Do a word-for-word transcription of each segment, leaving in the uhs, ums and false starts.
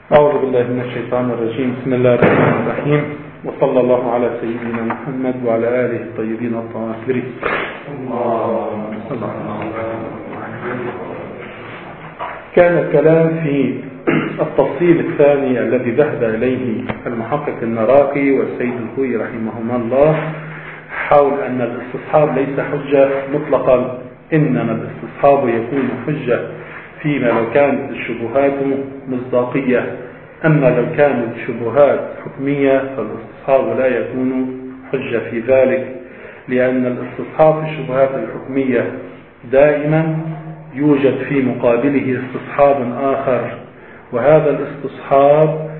أعوذ بالله من الشيطان الرجيم. بسم الله الرحمن الرحيم، وصلى الله على سيدنا محمد وعلى آله الطيبين الطاهرين. كان الكلام في التفصيل الثاني الذي ذهب إليه المحقق المراقي والسيد الخوئي رحمهما الله حول أن الاستصحاب ليس حجة مطلقا، إنما الاستصحاب يكون حجة فيما لو كانت الشبهات مصداقية، أما لو كانت الشبهات حكمية فالاستصحاب لا يكون حجة في ذلك، لأن الاستصحاب في الشبهات الحكمية دائما يوجد في مقابله استصحاب آخر، وهذا الاستصحاب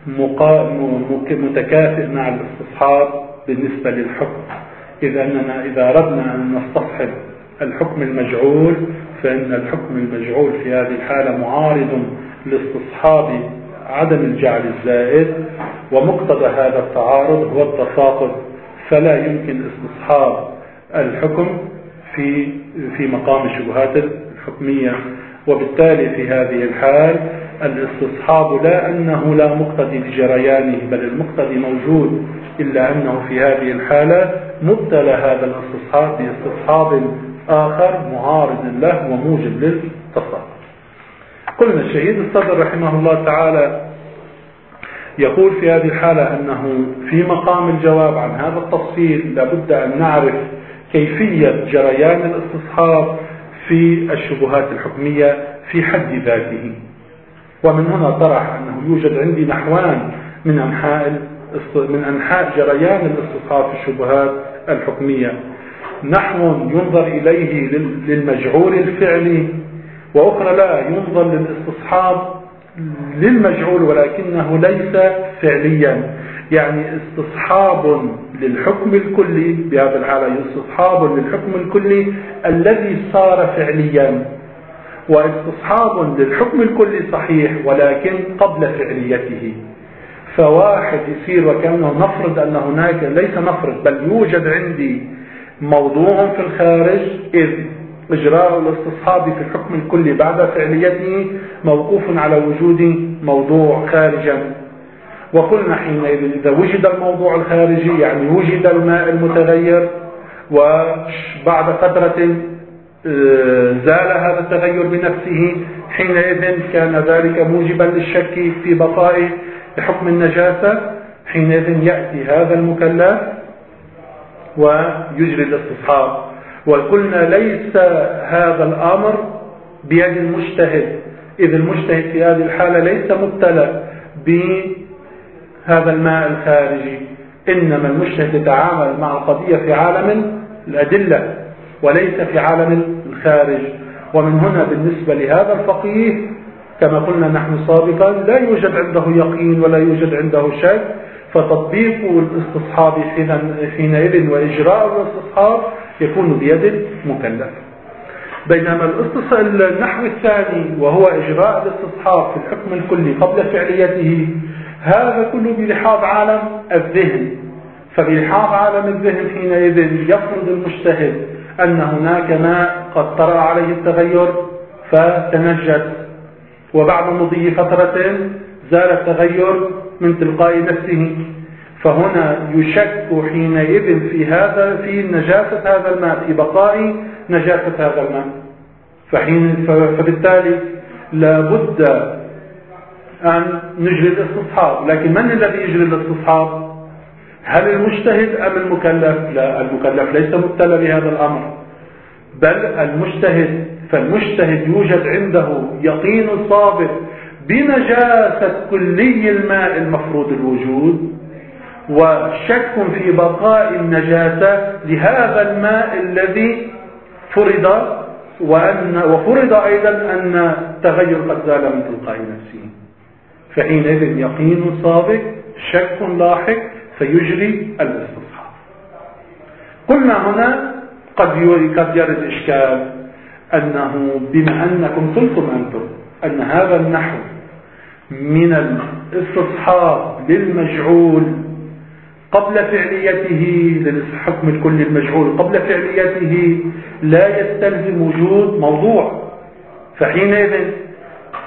متكافئ مع الاستصحاب بالنسبة للحكم، إذ أننا إذا أردنا أن نستصحب الحكم المجعول فإن الحكم المجعول في هذه الحالة معارض لاستصحاب عدم الجعل الزائد، ومقتضى هذا التعارض هو التفاقد، فلا يمكن استصحاب الحكم في في مقام الشبهات الحكمية. وبالتالي في هذه الحال الاستصحاب لا أنه لا مقتضي لجريانه، بل المقتضي موجود، إلا أنه في هذه الحالة مبتلى هذا الاستصحاب باستصحاب آخر معارض له وموجب للتصرف. قلنا الشهيد الصدر رحمه الله تعالى يقول في هذه الحالة أنه في مقام الجواب عن هذا التفصيل لابد أن نعرف كيفية جريان الاستصحاب في الشبهات الحكمية في حد ذاته. ومن هنا طرح أنه يوجد عندي نحوان من أنحاء من أنحاء جريان الاستصحاب في الشبهات الحكمية، نحو ينظر إليه للمجعول الفعلي، وأخرى لا ينظر للاستصحاب للمجعول ولكنه ليس فعليا، يعني استصحاب للحكم الكلي، بهذا الحالة استصحاب للحكم الكلي الذي صار فعليا، واستصحاب للحكم الكلي صحيح ولكن قبل فعليته. فواحد يصير وكأنه نفرض أن هناك، ليس نفرض بل يوجد عندي موضوع في الخارج، إذ إجراء الاستصحاب في الحكم الكلي بعد فعليته موقوف على وجود موضوع خارجا. وقلنا حينئذ إذا وجد الموضوع الخارجي يعني وجد الماء المتغير، وبعد فترة زال هذا التغير بنفسه، حينئذ كان ذلك موجبا للشك في بقاء حكم النجاسة، حينئذ يأتي هذا المكلف ويجري الاستصحاب. وقلنا ليس هذا الأمر بيد المجتهد، إذ المجتهد في هذه الحالة ليس مبتلى بهذا الماء الخارجي، إنما المجتهد يتعامل مع القضية في عالم الأدلة وليس في عالم الخارج. ومن هنا بالنسبة لهذا الفقيه كما قلنا نحن سابقا لا يوجد عنده يقين ولا يوجد عنده شك، فتطبيق الاستصحاب حينئذ وإجراء الاستصحاب يكون بيد المكلف. بينما النحو الثاني وهو إجراء الاستصحاب في الحكم الكلي قبل فعليته، هذا كله بلحاظ عالم الذهن. فبلحاظ عالم الذهن حينئذ يفرض المجتهد أن هناك ماء قد طرأ عليه التغير فتنجس، وبعد مضي فترة زال التغير من تلقاء نفسه، فهنا يشك حينئذ في هذا في نجاسة هذا الماء، في بقاء نجاسة هذا الماء. فحين فبالتالي لابد أن نجري الاستصحاب. لكن من الذي يجري الاستصحاب؟ هل المجتهد أم المكلف؟ لا، المكلف ليس مبتلى بهذا الأمر، بل المجتهد. فالمجتهد يوجد عنده يقين صابر بنجاسة كلي الماء المفروض الوجود، وشك في بقاء النجاسة لهذا الماء الذي فرض، وأن وفرض أيضا أن التغير قد زال من تلقاء نفسه. فحينئذ يقين صادق، شك لاحق، فيجري الاستصحاب. قلنا هنا قد قد يرد إشكال أنه بما أنكم قلتم أنتم أن هذا النحو من الاستصحاب للمجعول قبل فعليته، للحكم الكلي المجعول قبل فعليته لا يستلزم وجود موضوع، فحينئذ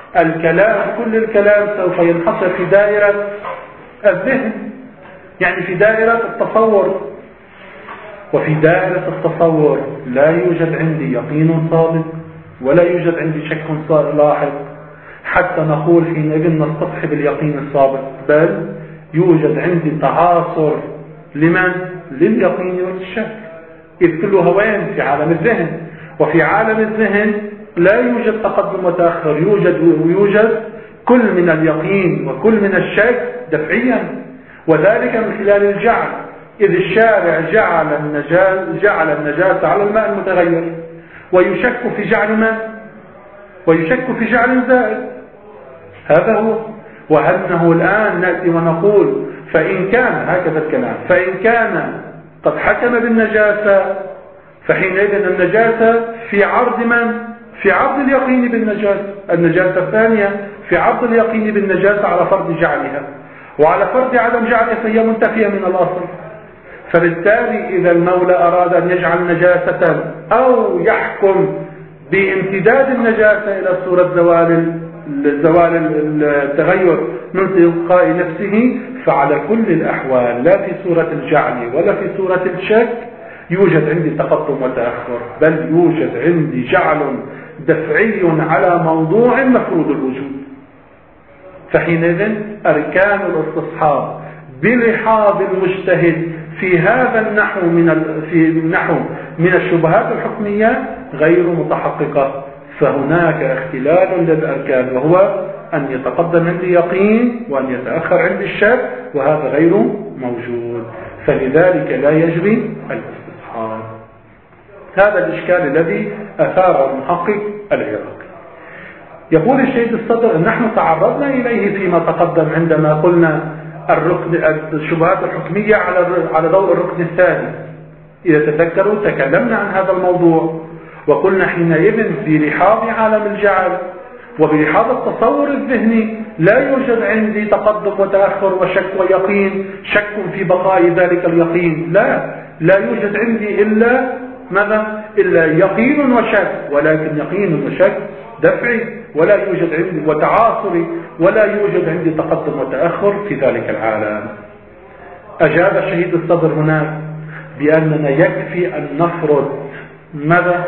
الكلام كل الكلام سوف ينحصر في دائرة الذهن، يعني في دائرة التصور. وفي دائرة التصور لا يوجد عندي يقين صادق ولا يوجد عندي شك لاحق حتى نقول حينئذ نستصحب اليقين الصادق، بل يوجد عندي تعاصر لمن؟ لليقين والشك، إذ كلها وين؟ في عالم الذهن. وفي عالم الذهن لا يوجد تقدم وتأخر، يوجد ويوجد كل من اليقين وكل من الشك دفعيا، وذلك من خلال الجعل، إذ الشارع جعل النجاة جعل النجاة على الماء المتغير، ويشك في جعل من؟ ويشك في جعل زائد. هذا هو. وأنه الآن نأتي ونقول فإن كان هكذا الكلام، فإن كان قد حكم بالنجاسة فحينئذ النجاسة في عرض من؟ في عرض اليقين بالنجاسة. النجاسة الثانية في عرض اليقين بالنجاسة على فرض جعلها، وعلى فرض عدم جعلها فهي منتفية من الأصل. فبالتالي إذا المولى أراد أن يجعل نجاسة أو يحكم بامتداد النجاسة إلى صورة زوال زوال التغير من تلقاء نفسه، فعلى كل الأحوال لا في صورة الجعل ولا في صورة الشك يوجد عندي تقدم وتأخر، بل يوجد عندي جعل دفعي على موضوع مفروض الوجود. فحينئذ أركان الاستصحاب بلحاظ المجتهد في هذا النحو من في النحو من الشبهات الحكمية غير متحققة، فهناك اختلال للأركان، وهو أن يتقدم عندي يقين وأن يتأخر عندي الشك، وهذا غير موجود، فلذلك لا يجري الاستصحاب. هذا الإشكال الذي أثار المحقق العراقي. يقول الشيخ الصدر نحن تعرضنا إليه فيما تقدم عندما قلنا الركن الشبهات الحكمية على على ضوء الركن الثاني. إذا تذكروا تكلمنا عن هذا الموضوع وقلنا حينئذ بلحاظ عالم الجعل وبلحاظ التصور الذهني لا يوجد عندي تقدم وتأخر وشك ويقين، شك في بقاء ذلك اليقين، لا لا يوجد عندي إلا ماذا؟ إلا يقين وشك، ولكن يقين وشك دفعي، ولا يوجد عندي وتعاصري، ولا يوجد عندي تقدم وتأخر في ذلك العالم. أجاب الشهيد الصدر هناك بأننا يكفي أن نفرض ماذا؟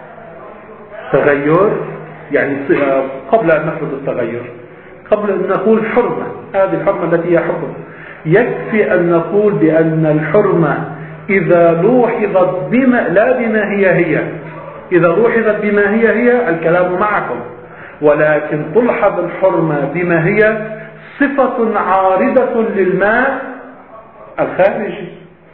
تغير، يعني قبل أن نفرض التغير، قبل أن نقول حرمة، هذه الحرمة التي هي حكم، يكفي أن نقول بأن الحرمة إذا لوحظت بما لا بما هي هي، إذا لوحظت بما هي هي الكلام معكم، ولكن تلحظ الحرمة بما هي صفة عارضة للماء الخارجي.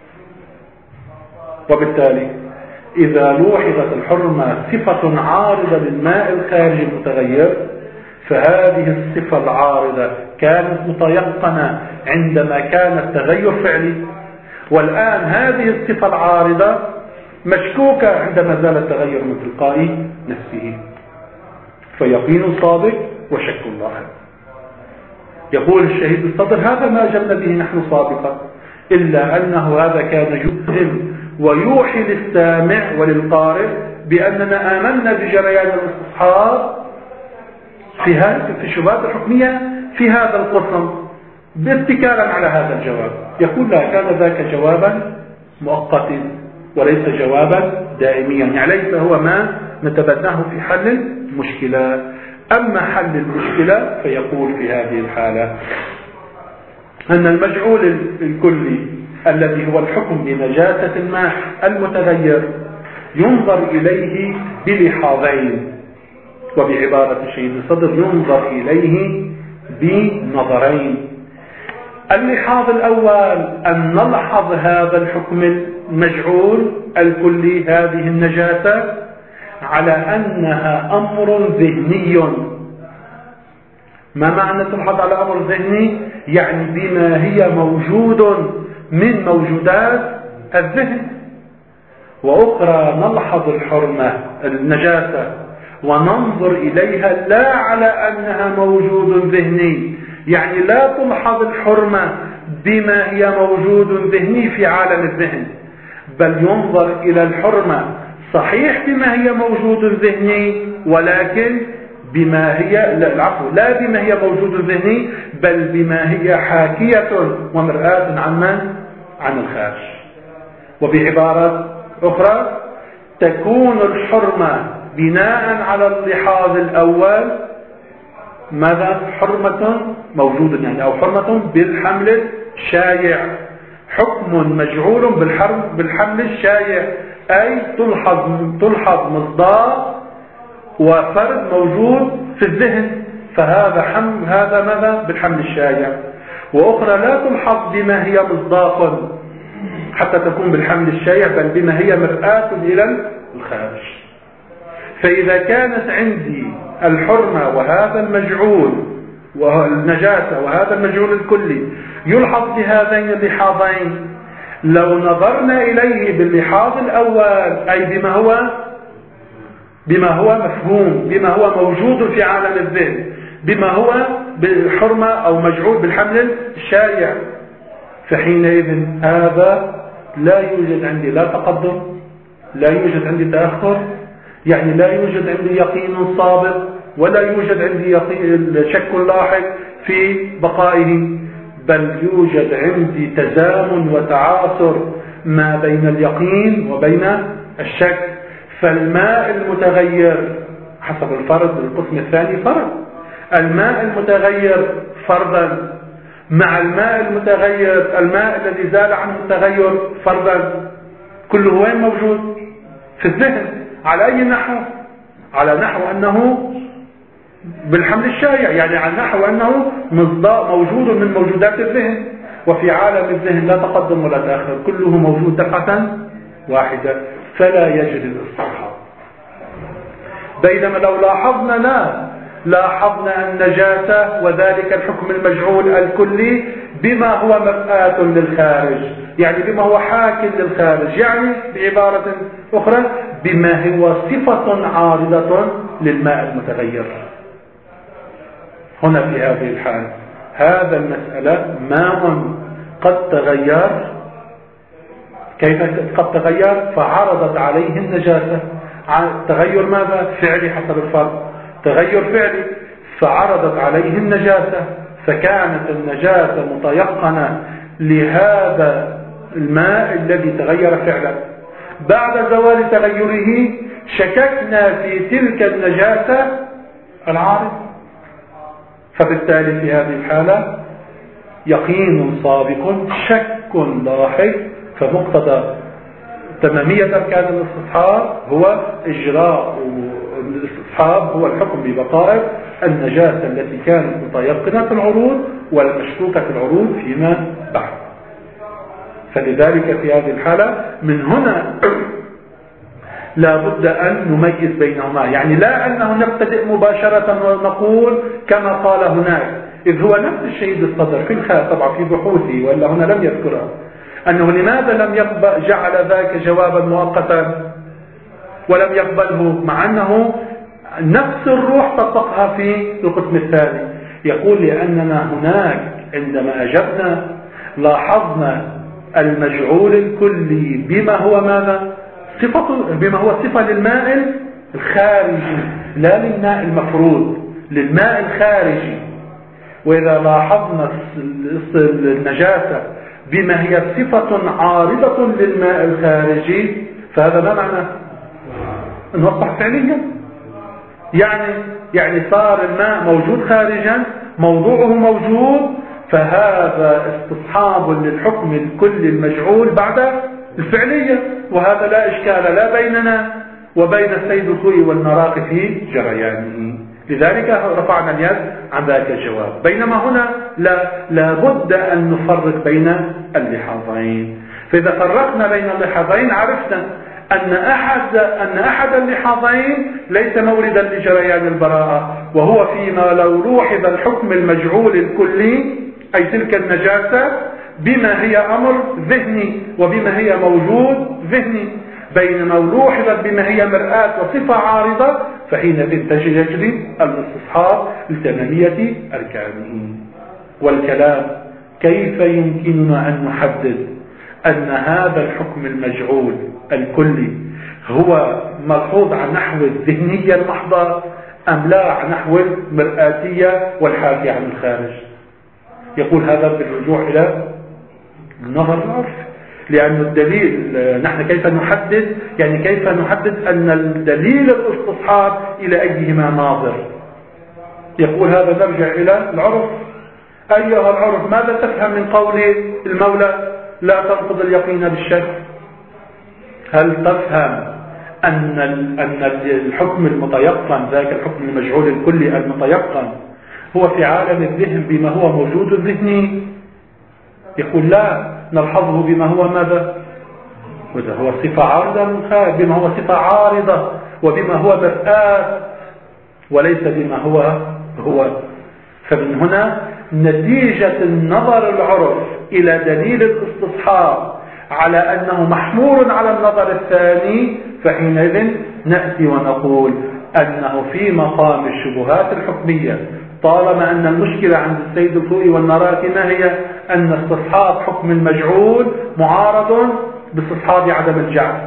وبالتالي إذا لوحظت الحرمة صفة عارضة للماء الخارجي المتغير، فهذه الصفة العارضة كانت متيقنة عندما كان التغير فعلي، والآن هذه الصفة العارضة مشكوكة عندما زال التغير من تلقاء نفسه، فيقين صادق وشك لاحق. يقول الشهيد الصدر هذا ما جلنا به نحن سابقا، إلا أنه هذا كان يوهم ويوحي للسامع وللقارئ بأننا آمنا بجريان الاستصحاب في هذه في الشبهات الحكمية في هذا القسم باتكالا على هذا الجواب. يقول لا، كان ذاك جوابا مؤقتا وليس جوابا دائميا، يعني ليس هو ما نتبناه في حل المشكلة. أما حل المشكلة فيقول في هذه الحالة أن المجعول الكلي الذي هو الحكم بنجاسة الماء المتغير ينظر إليه بلحاظين، وبعبارة الشهيد الصدر ينظر إليه بنظرين. اللحاظ الأول أن نلحظ هذا الحكم المجعول الكلي، هذه النجاسة، على أنها أمر ذهني. ما معنى تلحظ على أمر ذهني؟ يعني بما هي موجود من موجودات الذهن. وأخرى نلحظ الحرمة النجاسة وننظر إليها لا على أنها موجود ذهني، يعني لا تلحظ الحرمة بما هي موجود ذهني في عالم الذهن، بل ينظر إلى الحرمة صحيح بما هي موجود ذهني، ولكن بما هي لا العفو لا بما هي موجود ذهني، بل بما هي حاكية ومرآة عن من؟ عن الخارج. وبعبارة أخرى تكون الحرمة بناء على اللحاظ الأول ماذا؟ حرمة موجودة يعني أو حرمة بالحمل الشايع، حكم مجعول بالحرم بالحمل الشايع، أي تلحظ تلحظ مصداق وفرد موجود في الذهن، فهذا حمل هذا ماذا؟ بالحمل الشايع. وأخرى لا تلحظ بما هي مصداق حتى تكون بالحمل الشايع، بل بما هي مرآة إلى الخارج. فإذا كانت عندي الحرمة وهذا المجعول والنجاسة وهذا المجعول الكلي يلحظ بهذين اللحاظين، لو نظرنا إليه باللحاظ الأول أي بما هو بما هو مفهوم، بما هو موجود في عالم الذهن، بما هو بالحرمة أو مجعول بالحمل الشائع، فحينئذ هذا لا يوجد عندي لا تقدم، لا يوجد عندي تأخر، يعني لا يوجد عندي يقين سابق ولا يوجد عندي يقين شك لاحق في بقائه، بل يوجد عندي تزامن وتعاصر ما بين اليقين وبين الشك. فالماء المتغير حسب الفرض القسم الثاني فرض، الماء المتغير فرضا مع الماء المتغير الماء الذي زال عنه التغير فرضا، كله وين موجود؟ في الذهن. على أي نحو؟ على نحو أنه بالحمل الشائع، يعني على نحو أنه مصداق موجود من موجودات الذهن، وفي عالم الذهن لا تقدم ولا تأخر، كله موجود دفعة واحدة، فلا يجري الاستصحاب. بينما لو لاحظنا لا لاحظنا النجاسة وذلك الحكم المجعول الكلي بما هو مرآة للخارج، يعني بما هو حاكم للخارج، يعني بعبارة أخرى بما هو صفة عارضة للماء المتغير. هنا في هذه الحالة هذا المسألة ماء قد تغير، كيف قد تغير؟ فعرضت عليه النجاسة، تغير ماذا؟ فعلي حسب الفرق، تغير فعلي، فعرضت عليه النجاسة، فكانت النجاسة متيقنة لهذا الماء الذي تغير فعلا. بعد زوال تغيره شككنا في تلك النجاسة العارض، فبالتالي في هذه الحالة يقين سابق شك لاحق، فمقتضى تمامية أركان الاستصحاب هو إجراء الاستصحاب هو الحكم ببقاء النجاسة التي كانت متيقنة في العروض والمشكوكة في العروض فيما بعد. فلذلك في هذه الحالة من هنا لا بد أن نميز بينهما، يعني لا أنه نبتدئ مباشرة ونقول كما قال هناك، إذ هو نفس الشيء الصدر في الخاء طبعا في بحوثه ولا هنا لم يذكرها، أنه لماذا لم يقبل جعل ذاك جوابا مؤقتا ولم يقبله، مع أنه نفس الروح طبقها في القسم الثاني. يقول لأننا هناك عندما أجبنا لاحظنا المجعول الكلي بما هو ماذا؟ صفة، بما هو صفة للماء الخارجي لا للماء المفروض، للماء الخارجي. وإذا لاحظنا النجاسة بما هي صفة عارضة للماء الخارجي، فهذا ما معنى؟ أنه أصبح فعليا، يعني يعني صار الماء موجود خارجا، موضوعه موجود، فهذا استصحاب للحكم الكلي المجعول بعد الفعلية، وهذا لا إشكال لا بيننا وبين السيد الخوي والمراقي في جريانه. لذلك رفعنا اليد عن ذاك الجواب. بينما هنا لا لابد أن نفرق بين اللحاظين. فإذا فرقنا بين اللحاظين عرفنا أن أحد أن أحد اللحاظين ليس موردا لجريان البراءة، وهو فيما لو لوحظ الحكم المجعول الكلي أي تلك النجاسة بما هي أمر ذهني وبما هي موجود ذهني، بينما لوحظت بما هي مرآة وصفة عارضة، فحينئذ تجري الاستصحاب لتمامية أركانه. والكلام كيف يمكننا أن نحدد أن هذا الحكم المجعول الكلي هو ملحوظ عن نحو الذهنية المحضة أم لا نحو المرآتية والحاكية عن الخارج. يقول هذا بالرجوع إلى النظر العرفي، لأن الدليل نحن كيف نحدد، يعني كيف نحدد أن الدليل الاستصحاب إلى أيهما ناظر. يقول هذا نرجع إلى العرف. أيها العرف ماذا تفهم من قول المولى لا تنقض اليقين بالشك؟ هل تفهم أن أن الحكم المتيقن ذاك الحكم المجهول الكلي المتيقن هو في عالم الذهن بما هو موجود ذهني؟ يقول لا، نلحظه بما هو ماذا؟ وإذا هو صفة عارضة من خارج، بما هو صفة عارضة وبما هو مرآة وليس بما هو هو. فمن هنا نتيجة النظر العرف إلى دليل الاستصحاب على أنه محمول على النظر الثاني، فحينئذ نأتي ونقول أنه في مقام الشبهات الحكمية، طالما أن المشكلة عند السيد الخوئي والنراكي ما هي؟ أن استصحاب حكم المجعول معارض باستصحاب عدم الجعل.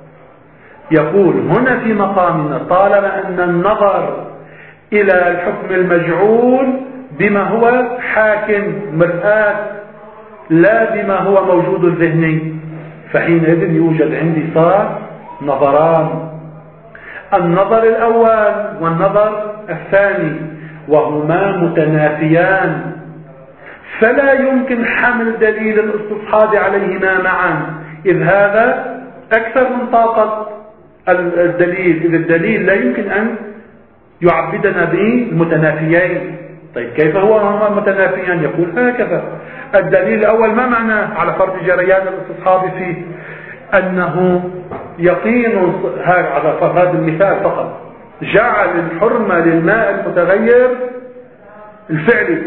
يقول هنا في مقامنا طالما أن النظر إلى الحكم المجعول بما هو حاكم مرآة لا بما هو موجود الذهني، فحينئذ يوجد عندي صار نظران، النظر الأول والنظر الثاني، وهما متنافيان، فلا يمكن حمل دليل الاستصحاب عليهما معا، إذ هذا أكثر من طاقة الدليل، إذ الدليل لا يمكن أن يعبدنا به المتنافيين. طيب كيف هو هما متنافيان؟ يقول هكذا: الدليل الأول ما معناه على فرض جريان الاستصحاب فيه؟ أنه يقين، على هذا المثال فقط، جعل الحرمة للماء المتغير الفعلي،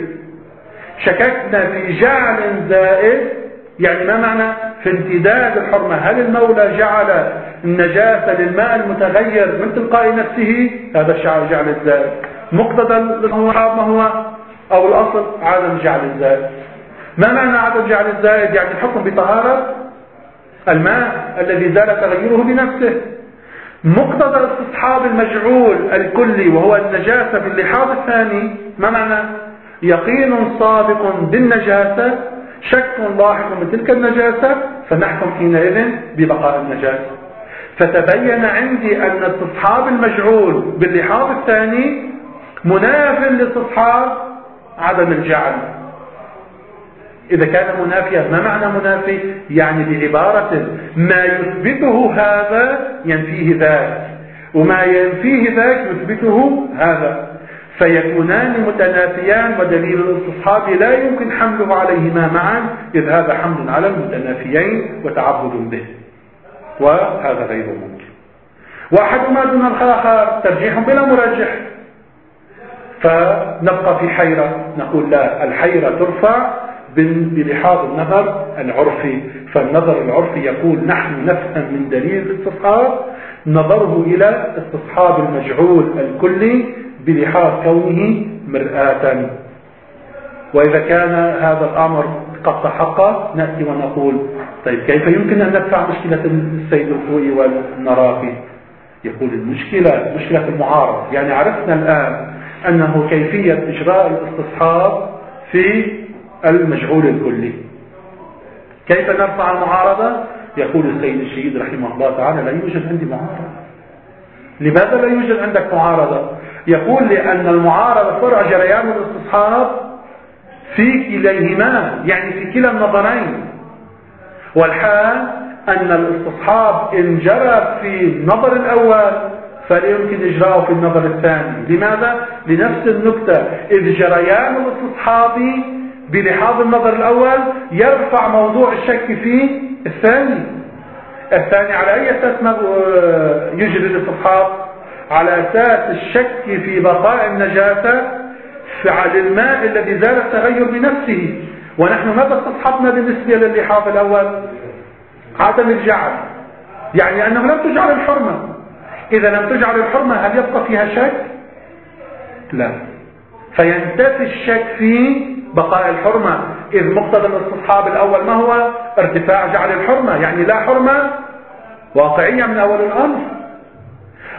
شككنا في جعل زائد، يعني ما معنى في امتداد الحرمة؟ هل المولى جعل النجاسة للماء المتغير من تلقاء نفسه؟ هذا الشعر جعل الزائد. مقتضى الاستصحاب ما هو؟ أو الأصل عدم جعل الزائد. ما معنى عدم جعل الزائد؟ يعني الحكم بطهارة الماء الذي زال تغيره بنفسه. مقتضى استصحاب المجعول الكلي وهو النجاسة في اللحاظ الثاني ما معنى؟ يقين سابق بالنجاسة، شك لاحق من تلك النجاسة، فنحكم حينئذ ببقاء النجاسة. فتبين عندي أن استصحاب المجعول باللحاظ الثاني مناف لاستصحاب عدم الجعل. إذا كان منافيا، ما معنى منافي؟ يعني بعبارة ما يثبته هذا ينفيه ذاك، وما ينفيه ذاك يثبته هذا، فيكونان متنافيان، ودليل الاستصحاب لا يمكن حمله عليهما معا، إذ هذا حمل على المتنافيين وتعبد به، وهذا غير ممكن. وأحدهما دون الآخر ترجيح بلا مرجح، فنبقى في حيرة. نقول لا، الحيرة ترفع بلحاظ النظر العرفي. فالنظر العرفي يقول نحن نفهم من دليل الاستصحاب نظره إلى استصحاب المجعول الكلي بلحاظ كونه مرآة. وإذا كان هذا الأمر قد تحقق نأتي ونقول طيب كيف يمكن أن ندفع مشكلة السيد الخوئي والنراقي؟ يقول المشكلة مشكلة المعارض. يعني عرفنا الآن أنه كيفية إجراء الاستصحاب في المجعول الكلي. كيف نرفع المعارضة؟ يقول السيد الشهيد رحمه الله تعالى لا يوجد عندي معارضة. لماذا لا يوجد عندك معارضة؟ يقول لأن المعارضة فرع جريان الاستصحاب في كليهما، يعني في كلا النظرين، والحال أن الاستصحاب إن جرى في النظر الأول فلا يمكن إجراءه في النظر الثاني. لماذا؟ لنفس النكتة، إذ جريان الاستصحاب بلحاظ النظر الأول يرفع موضوع الشك في الثاني. الثاني على أي أساس يجري الاستصحاب؟ على أساس الشك في بقاء النجاسة على الماء الذي زال التغير بنفسه. ونحن ماذا استصحبنا بالنسبة للحاظ الأول؟ عدم الجعل، يعني أنه لم تجعل الحرمة. إذا لم تجعل الحرمة هل يبقى فيها شك؟ لا، فينتفي الشك في بقاء الحرمة، إذ مقتضى الاستصحاب الأول ما هو؟ ارتفاع جعل الحرمة، يعني لا حرمة واقعية من أول الأمر.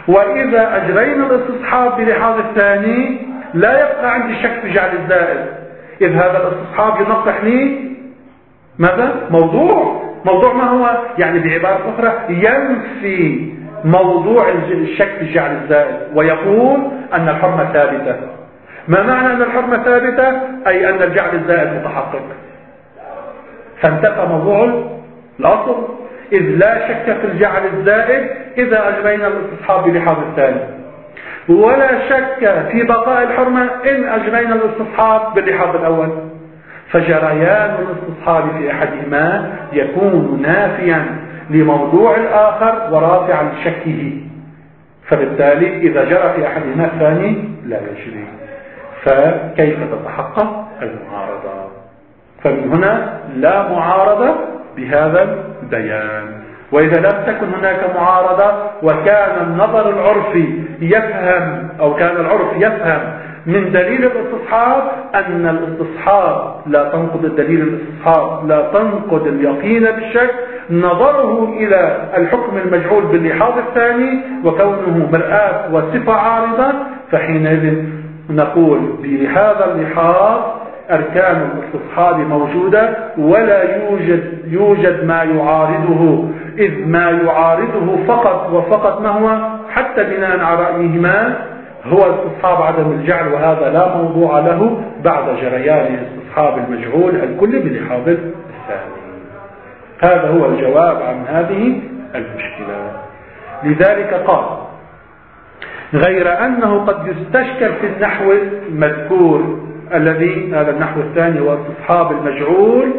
وإذا أجرينا الاستصحاب بلحاظ الثاني لا يبقى عندي شك في جعل الزائد، إذ هذا الاستصحاب ينطح لي ماذا؟ موضوع موضوع ما هو؟ يعني بعبارة أخرى ينفي موضوع الشك في جعل الزائد ويقول أن الحرمة ثابتة. ما معنى أن الحرمة ثابتة؟ أي أن الجعل الزائد متحقق، فانتفى موضوع الأصل، إذ لا شك في الجعل الزائد إذا أجرينا الاستصحاب بلحاظ الثاني، ولا شك في بقاء الحرمة إن أجرينا الاستصحاب باللحاظ الأول. فجريان الاستصحاب في أحدهما يكون نافيا لموضوع الآخر ورافعا لشكه، فبالتالي إذا جرى في أحدهما الثاني لا يجري. فكيف تتحقق المعارضة؟ فمن هنا لا معارضة بهذا البيان. وإذا لم تكن هناك معارضة وكان النظر العرفي يفهم أو كان العرف يفهم من دليل الاستصحاب أن الاستصحاب لا تنقض الدليل، الاستصحاب لا تنقض اليقين بالشك، نظره إلى الحكم المجعول باللحاظ الثاني وكونه مرآة وصفة عارضة، فحينئذ نقول بهذا اللحاظ أركان الاستصحاب موجودة ولا يوجد يوجد ما يعارضه، إذ ما يعارضه فقط وفقط ما هو حتى بناء على رأيهما هو استصحاب عدم الجعل، وهذا لا موضوع له بعد جريان استصحاب المجهول الكل بلحاظ الثاني. هذا هو الجواب عن هذه المشكلة. لذلك قال: غير أنه قد يستشكل في النحو المذكور الذي هذا النحو الثاني هو استصحاب المجعول،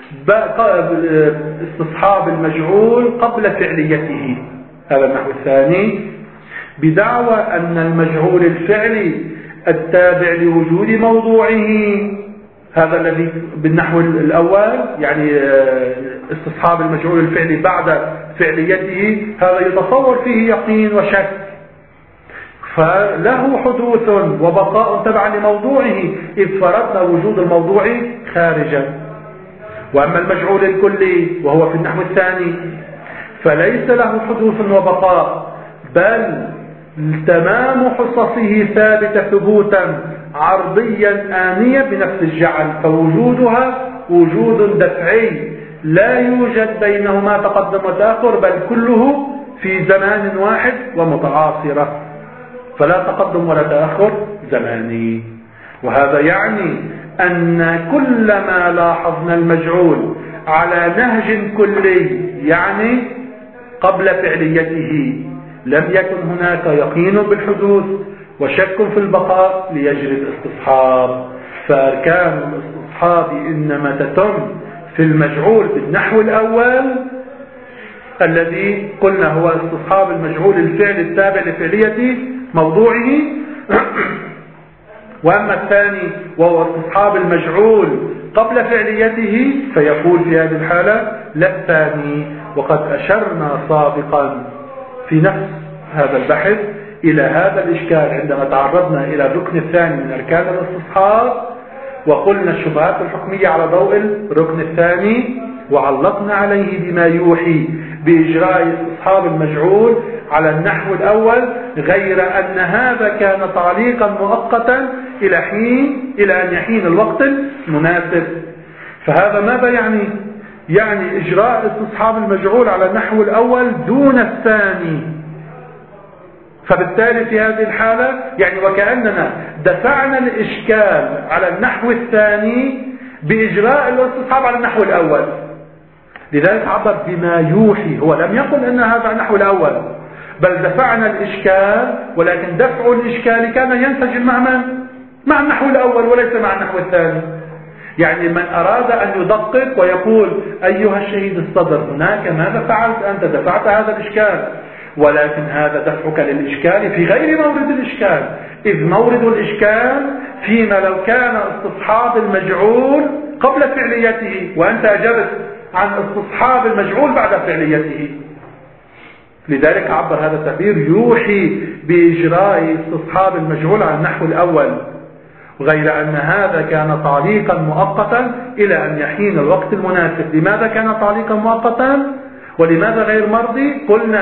استصحاب المجعول قبل فعليته، هذا النحو الثاني، بدعوى أن المجعول الفعلي التابع لوجود موضوعه، هذا الذي بالنحو الأول يعني استصحاب المجعول الفعلي بعد فعليته، هذا يتصور فيه يقين وشك، فله حدوث وبقاء تبعا لموضوعه، إذ فرضنا وجود الموضوع خارجا. وأما المجعول الكلي وهو في النحو الثاني فليس له حدوث وبقاء، بل تمام حصصه ثابتة ثبوتا عرضيا آنيا بنفس الجعل، فوجودها وجود دفعي لا يوجد بينهما تقدم وتأخر، بل كله في زمان واحد ومتعاصرة، فلا تقدم ولا تأخر زماني. وهذا يعني أن كلما لاحظنا المجعول على نهج كلي يعني قبل فعليته لم يكن هناك يقين بالحدوث وشك في البقاء ليجري الاستصحاب. فأركان الاستصحاب إنما تتم في المجعول بالنحو الأول الذي قلنا هو استصحاب المجعول الفعل التابع لفعلية موضوعه، وأما الثاني وهو استصحاب المجعول قبل فعليته فيقول في هذه الحالة لا الثاني. وقد أشرنا سابقا في نفس هذا البحث إلى هذا الإشكال عندما تعرضنا إلى الركن الثاني من أركان الاستصحاب، وقلنا الشبهات الحكمية على ضوء الركن الثاني، وعلقنا عليه بما يوحي بإجراء استصحاب المجعول على النحو الأول، غير أن هذا كان تعليقا مؤقتا إلى حين إلى أن يحين الوقت المناسب. فهذا ماذا يعني؟ يعني إجراء استصحاب المجعول على النحو الأول دون الثاني. فبالتالي في هذه الحالة يعني وكأننا دفعنا الإشكال على النحو الثاني بإجراء الاستصحاب على النحو الأول. لذلك عبر بما يوحي، هو لم يقل أن هذا النحو الأول، بل دفعنا الإشكال، ولكن دفع الإشكال كان ينسجم مع من؟ مع النحو الأول وليس مع النحو الثاني. يعني من أراد أن يدقق ويقول أيها الشهيد الصدر هناك ماذا فعلت أنت؟ دفعت هذا الإشكال، ولكن هذا دفعك للإشكال في غير مورد الإشكال، إذ مورد الإشكال فيما لو كان استصحاب المجعول قبل فعليته وأنت أجبت عن استصحاب المجعول بعد فعليته. لذلك عبر هذا التعبير يوحي بإجراء استصحاب المجعول على النحو الأول، غير أن هذا كان تعليقا مؤقتا إلى أن يحين الوقت المناسب. لماذا كان تعليقا مؤقتا ولماذا غير مرضي؟ قلنا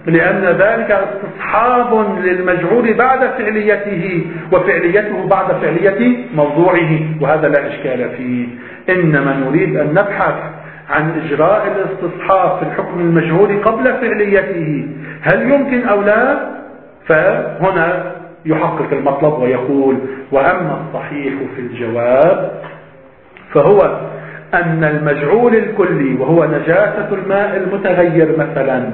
لأن ذلك استصحاب للمجعول بعد فعليته، وفعليته بعد فعلية موضوعه، وهذا لا إشكال فيه. إنما نريد أن نبحث عن إجراء الاستصحاب في الحكم المجهول قبل فعليته، هل يمكن أو لا؟ فهنا يحقق المطلب ويقول: وأما الصحيح في الجواب فهو أن المجعول الكلي وهو نجاسة الماء المتغير مثلا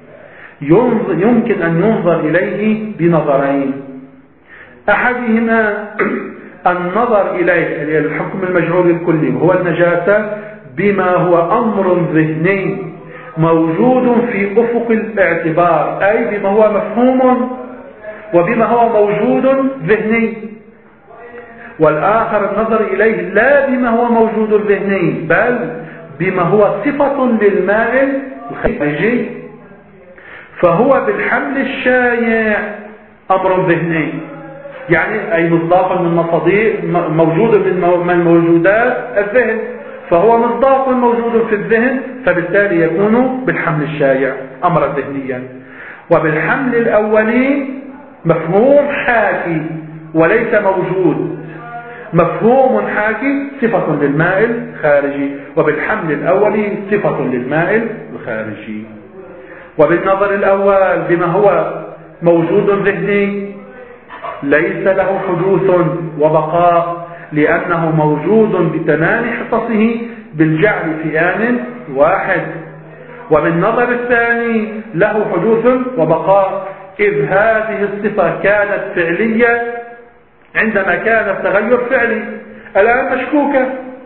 يمكن أن ينظر إليه بنظرين. أحدهما النظر إليه الحكم المجعول الكلي وهو النجاسة بما هو أمر ذهني موجود في أفق الاعتبار، أي بما هو مفهوم وبما هو موجود ذهني. والآخر النظر إليه لا بما هو موجود ذهني، بل بما هو صفة للماء الخارجي، فهو بالحمل الشايع أمر ذهني، يعني أي مصداق من مصادر موجود من موجودات الذهن، فهو مصداق موجود في الذهن، فبالتالي يكون بالحمل الشايع أمرا ذهنيا. وبالحمل الأولي مفهوم حاكي وليس موجود، مفهوم حاكي صفة للماء الخارجي، وبالحمل الأولي صفة للماء الخارجي. وبالنظر الأول بما هو موجود ذهني ليس له حدوث وبقاء، لأنه موجود بتمام حصصه بالجعل في آن واحد. وبالنظر الثاني له حدوث وبقاء، إذ هذه الصفة كانت فعلية عندما كان التغير فعلي، الآن مشكوكة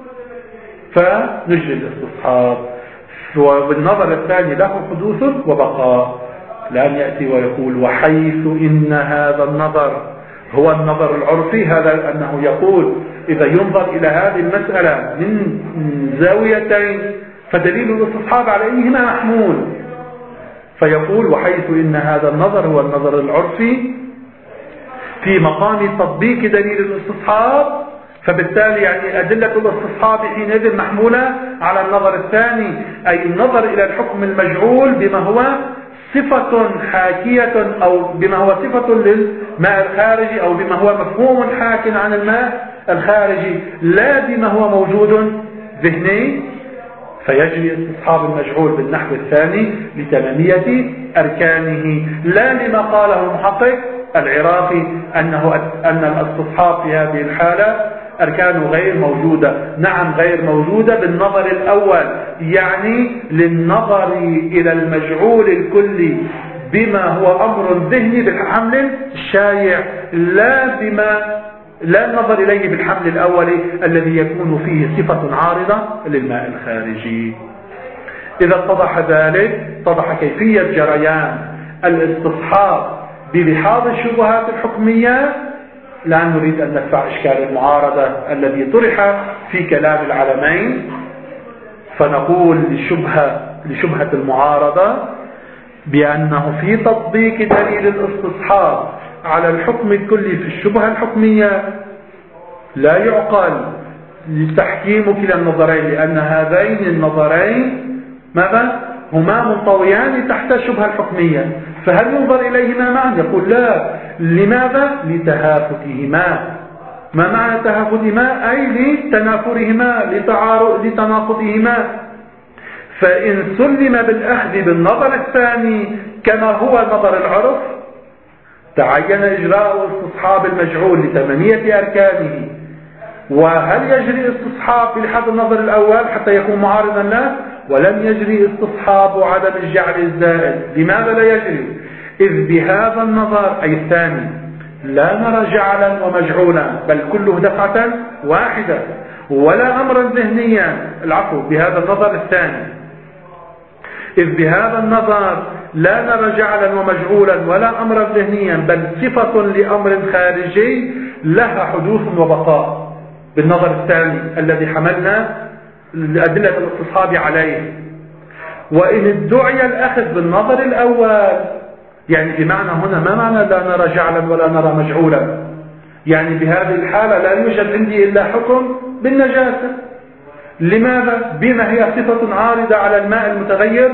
فنجري الاستصحاب. وبالنظر الثاني له حدوث وبقاء، لأن يأتي ويقول: وحيث إن هذا النظر هو النظر العرفي، هذا أنه يقول إذا ينظر إلى هذه المسألة من زاويتين فدليل الاستصحاب عليهما محمول، فيقول: وحيث إن هذا النظر هو النظر العرفي في مقام تطبيق دليل الاستصحاب، فبالتالي يعني أدلة الاستصحاب حينئذ محمولة على النظر الثاني، أي النظر إلى الحكم المجعول بما هو صفة حاكية أو بما هو صفة للماء الخارجي أو بما هو مفهوم حاك عن الماء الخارجي، لا بما هو موجود ذهني، فيجري استصحاب المجعول بالنحو الثاني لتمامية أركانه، لا لما قاله المحقق العراقي أنه أن الاستصحاب في هذه الحالة أركانه غير موجودة. نعم غير موجودة بالنظر الأول، يعني للنظر إلى المجعول الكلي بما هو أمر ذهني بالحمل الشايع، لا بما لا النظر إليه بالحمل الأولي الذي يكون فيه صفة عارضة للماء الخارجي. إذا اتضح ذلك اتضح كيفية جريان الاستصحاب بلحاظ الشبهات الحكمية. لا نريد أن ندفع إشكال المعارضة الذي طرح في كلام العلمين، فنقول لشبهة, لشبهة المعارضة بأنه في تطبيق دليل الاستصحاب على الحكم الكلي في الشبهة الحكمية لا يعقل لتحكيم كلا النظرين، لأن هذين النظرين ماذا؟ هما منطويان تحت الشبهة الحكمية، فهل ينظر إليهما معا؟ يقول لا. لماذا؟ لتهافتهما. ما معنى تهافتهما؟ أي لتنافرهما، لتناقضهما. فإن سلم بالأخذ بالنظر الثاني كما هو نظر العرف تعين إجراء استصحاب المجعول لثمانية أركانه. وهل يجري استصحاب في لحظ النظر الأول حتى يكون معارضا له؟ ولم يجري استصحاب عدم الجعل الزائد. لماذا لا يجري؟ إذ بهذا النظر أي الثاني لا نرى جعلا ومجعولا، بل كله دفعة واحدة، ولا أمرا ذهنيا، العفو بهذا النظر الثاني، إذ بهذا النظر لا نرى جعلا ومجعولا ولا أمرا ذهنيا، بل صفة لأمر خارجي لها حدوث وبقاء بالنظر الثاني الذي حملنا أدلة الاستصحاب عليه. وإن ادعي الأخذ بالنظر الأول، يعني بمعنى هنا ما معنى لا نرى جعلا ولا نرى مجعولا؟ يعني بهذه الحالة لا يوجد عندي إلا حكم بالنجاسة. لماذا؟ بما هي صفة عارضة على الماء المتغير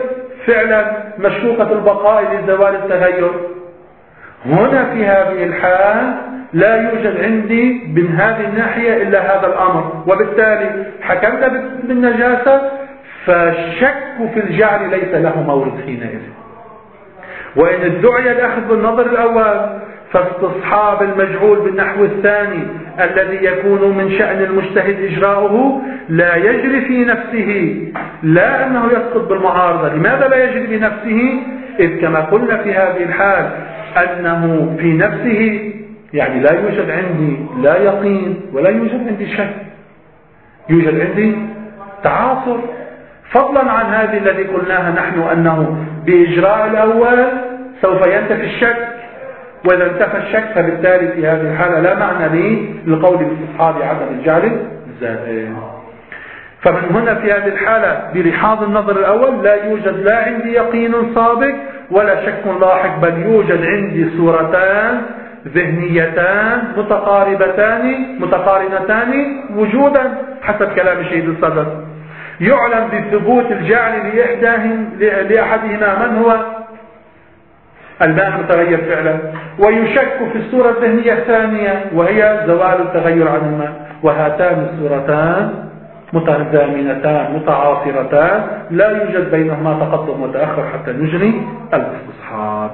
فعلا مشكوكة البقاء لزوال التغير. هنا في هذه الحال لا يوجد عندي من هذه الناحية إلا هذا الأمر، وبالتالي حكمت بالنجاسة، فالشك في الجعل ليس له مورد حينئذ. وإن ادعي الأخذ بالنظر الأول فاستصحاب المجعول بالنحو الثاني الذي يكون من شأن المجتهد إجراؤه لا يجري في نفسه، لا أنه يسقط بالمعارضة. لماذا لا يجري بنفسه؟ إذ كما قلنا في هذه الحال أنه في نفسه يعني لا يوجد عندي لا يقين ولا يوجد عندي شك، يوجد عندي تعاصر، فضلا عن هذه الذي قلناها نحن أنه بإجراء الأول سوف ينتفي الشك، وإذا انتفى الشك فبالتالي في هذه الحالة لا معنى لي لقول باستصحاب عدم الجعل الزائد. فمن هنا في هذه الحالة بلحاظ النظر الأول لا يوجد لا عندي يقين سابق ولا شك لاحق، بل يوجد عندي صورتان ذهنيتان متقاربتان متقارنتان وجودا حسب كلام شهيد الصدر. يعلم بثبوت الجعل لإحداهم لأحدهما من هو الماء المتغير فعلا، ويشك في الصورة الذهنية الثانية وهي زوال التغير عن الماء. وهاتان الصورتان متزامنتان متعاصرتان لا يوجد بينهما تقدم وتأخر حتى نجري الاستصحاب.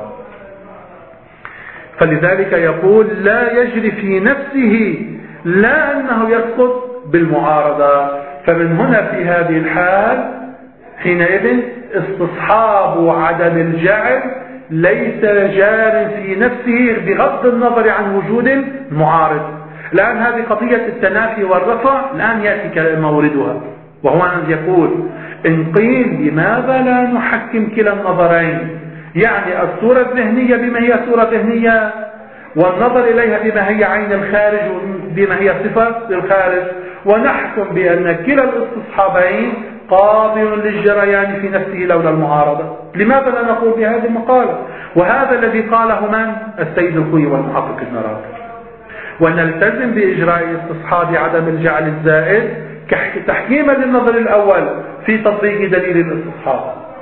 فلذلك يقول لا يجري في نفسه، لا أنه يسقط بالمعارضة. فمن هنا في هذه الحال حينئذ استصحاب عدم الجعل ليس جار في نفسه بغض النظر عن وجود المعارض. الآن هذه قضية التنافي والرفع الآن يأتي موردها، وهو أن يقول إن قيل لماذا لا نحكم كلا النظرين، يعني الصورة الذهنية بما هي صورة ذهنية والنظر إليها بما هي عين الخارج وبما هي صفة للخارج، ونحكم بأن كلا الاستصحابين قابل للجريان في نفسه لولا المعارضة. لماذا لا نقول بهذه المقالة؟ وهذا الذي قاله من؟ السيد الخوي والمحقق ابن رافع. ونلتزم بإجراء استصحاب عدم الجعل الزائد تحكيما للنظر الأول في تطبيق دليل الاستصحاب،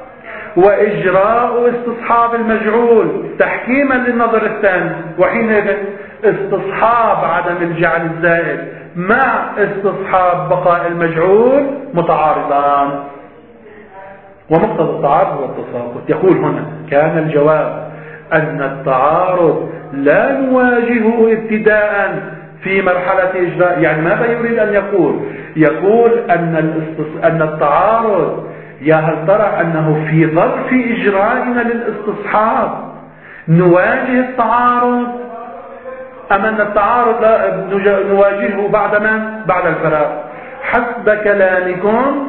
وإجراء استصحاب المجعول تحكيما للنظر الثاني، وحينئذ استصحاب عدم الجعل الزائد مع استصحاب بقاء المجعول متعارضان. ومقتضى التعارض والتساقط. يقول هنا كان الجواب أن التعارض لا نواجهه ابتداء في مرحلة إجراء. يعني ماذا يريد أن يقول؟ يقول أن, أن التعارض يا هل ترى أنه في ظرف إجرائنا للاستصحاب نواجه التعارض، أم أن التعارض نواجهه بعد من؟ بعد الفراغ. حسب كلامكم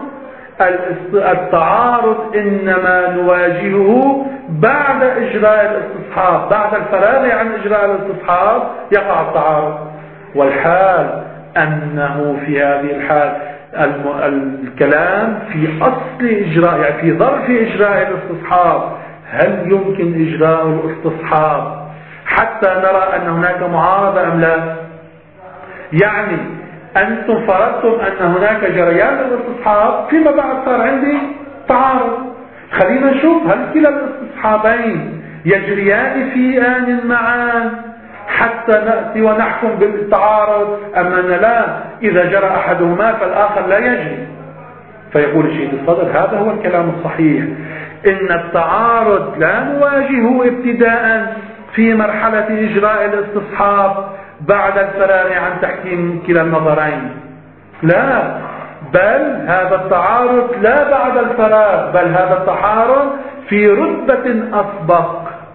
التعارض إنما نواجهه بعد إجراء الاستصحاب، بعد الفراغ عن إجراء الاستصحاب يقع التعارض. والحال أنه في هذه الحال الكلام في أصل إجراء، يعني في ظرف إجراء الاستصحاب. هل يمكن إجراء الاستصحاب حتى نرى أن هناك معارضة أم لا؟ يعني أنتم فرضتم أن هناك جريان الاستصحاب، فيما بعد صار عندي تعارض. خلينا نشوف هل كلا الاستصحابين يجريان في آن معان حتى نأتي ونحكم بالتعارض، أم أن لا إذا جرى أحدهما فالآخر لا يجري. فيقول الشهيد الصدر هذا هو الكلام الصحيح، إن التعارض لا نواجهه ابتداء في مرحلة إجراء الاستصحاب بعد الفراغ عن تحكيم كلا النظرين، لا، بل هذا التعارض لا بعد الفراغ، بل هذا التعارض في رتبة أسبق.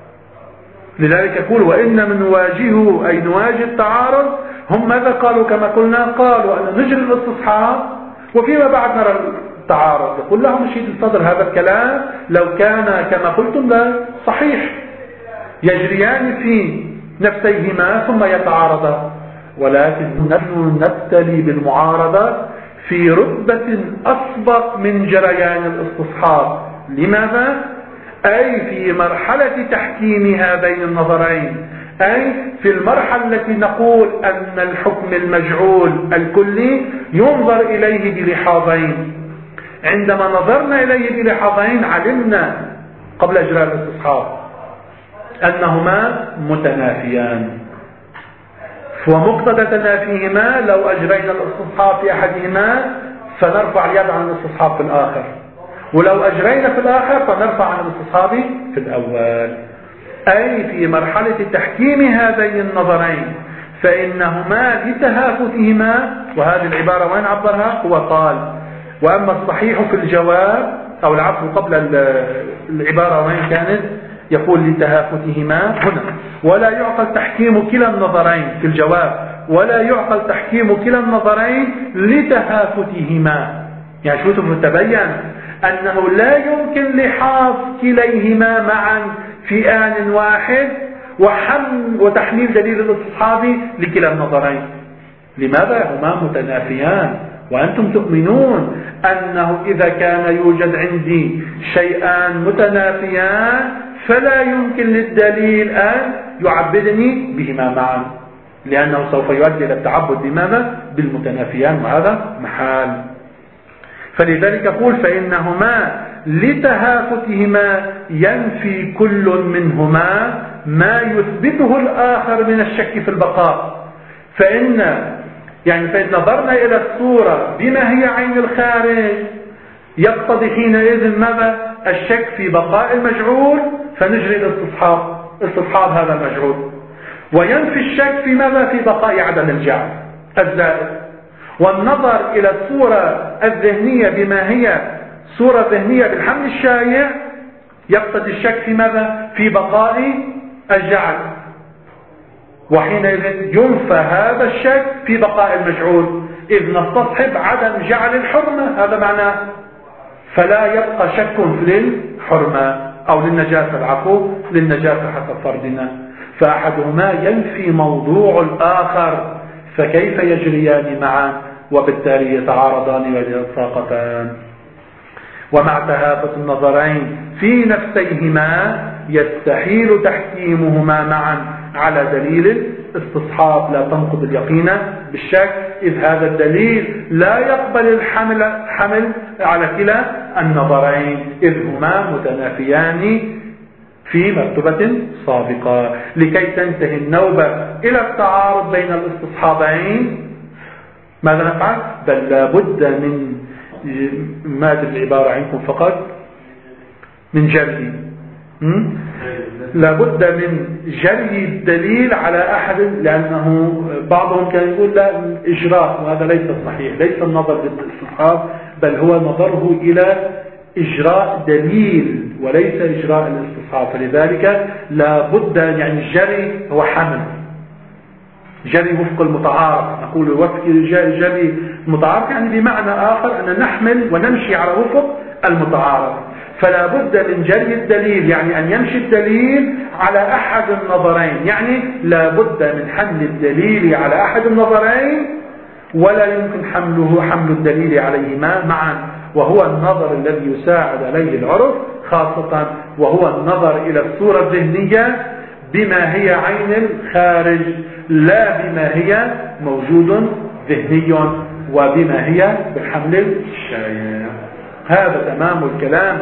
لذلك يقول وإن من نواجهه أي نواجه التعارض. هم ماذا قالوا؟ كما قلنا قالوا أن نجري الاستصحاب وفيما بعد نرى التعارض. يقول لهم الشهيد الصدر هذا الكلام لو كان كما قلتم لا صحيح، يجريان في نفسيهما ثم يتعارضان، ولكن نحن نبتلي بالمعارضة في رتبة أسبق من جريان الاستصحاب. لماذا؟ أي في مرحلة تحكيمها بين النظرين، أي في المرحلة التي نقول أن الحكم المجعول الكلي ينظر إليه بلحاظين. عندما نظرنا إليه بلحاظين علمنا قبل إجراء الاستصحاب أنهما متنافيان، ومقتضى تنافيهما لو أجرينا الاستصحاب في أحدهما فنرفع اليد عن الاستصحاب في الآخر، ولو أجرينا في الآخر فنرفع عن الاستصحاب في الأول. أي في مرحلة تحكيم هذين النظرين فإنهما لتهافتهما. وهذه العبارة وين عبرها؟ هو قال وأما الصحيح في الجواب، أو العفو قبل العبارة وين كانت؟ يقول لتهافتهما هنا، ولا يعقل تحكيم كلا النظرين في الجواب، ولا يعقل تحكيم كلا النظرين لتهافتهما. يعني شو تبين أنه لا يمكن لحاظ كليهما معا في آن واحد وحمل وتحميل دليل الاستصحاب لكلا النظرين. لماذا؟ هما متنافيان، وأنتم تؤمنون أنه إذا كان يوجد عندي شيئان متنافيان فلا يمكن للدليل أن يعبدني بهما معا، لأنه سوف يؤدي إلى التعبد بماذا؟ بالمتنافيان، وهذا محال. فلذلك يقول فإنهما لتهافتهما ينفي كل منهما ما يثبته الآخر من الشك في البقاء. فإن يعني فإن نظرنا إلى الصورة بما هي عين الخارج يقتضي حينئذ ماذا؟ الشك في بقاء المجعول، فنجري الاستصحاب استصحاب هذا المجعول، وينفي الشك في ماذا؟ في بقاء عدم الجعل الزائد. والنظر إلى الصورة الذهنية بما هي صورة ذهنية بالحمل الشائع يقتضي الشك في ماذا؟ في بقاء الجعل، وحينئذ ينفى هذا الشك في بقاء المجعول، إذ نستصحب عدم جعل الحرمة، هذا معناه. فلا يبقى شك للحرمة أو للنجاسة، العفو للنجاسة حسب فرضنا، فأحدهما ينفي موضوع الآخر، فكيف يجريان معا؟ وبالتالي يتعارضان ويتساقطان. ومع تهافت النظرين في نفسيهما يستحيل تحكيمهما معا على دليل استصحاب لا تنقض اليقين بالشك، إذ هذا الدليل لا يقبل الحمل حمل على كلا النظرين، إذ هما متنافيان في مرتبة سابقة. لكي تنتهي النوبة إلى التعارض بين الاستصحابين ماذا نفعل؟ بل لابد من ماذا العبارة عندكم فقط؟ من جري، لابد من جري الدليل على أحد، لأنه بعضهم كان يقول لا إجراء، وهذا ليس صحيح، ليس النظر للاستصحاب بل هو نظره إلى إجراء دليل وليس إجراء الاستصحاب. فلذلك لابد يعني الجري هو حمل، جري وفق المتعارف، نقول وفق جري المتعارف يعني بمعنى آخر أن نحمل ونمشي على وفق المتعارف. فلا بد من جري الدليل، يعني أن يمشي الدليل على أحد النظرين، يعني لا بد من حمل الدليل على أحد النظرين ولا يمكن حمله حمل الدليل عليهما معا، وهو النظر الذي يساعد عليه العرف خاصة، وهو النظر إلى الصورة الذهنية بما هي عين الخارج لا بما هي موجود ذهني وبما هي بالحمل الشائع. هذا تمام الكلام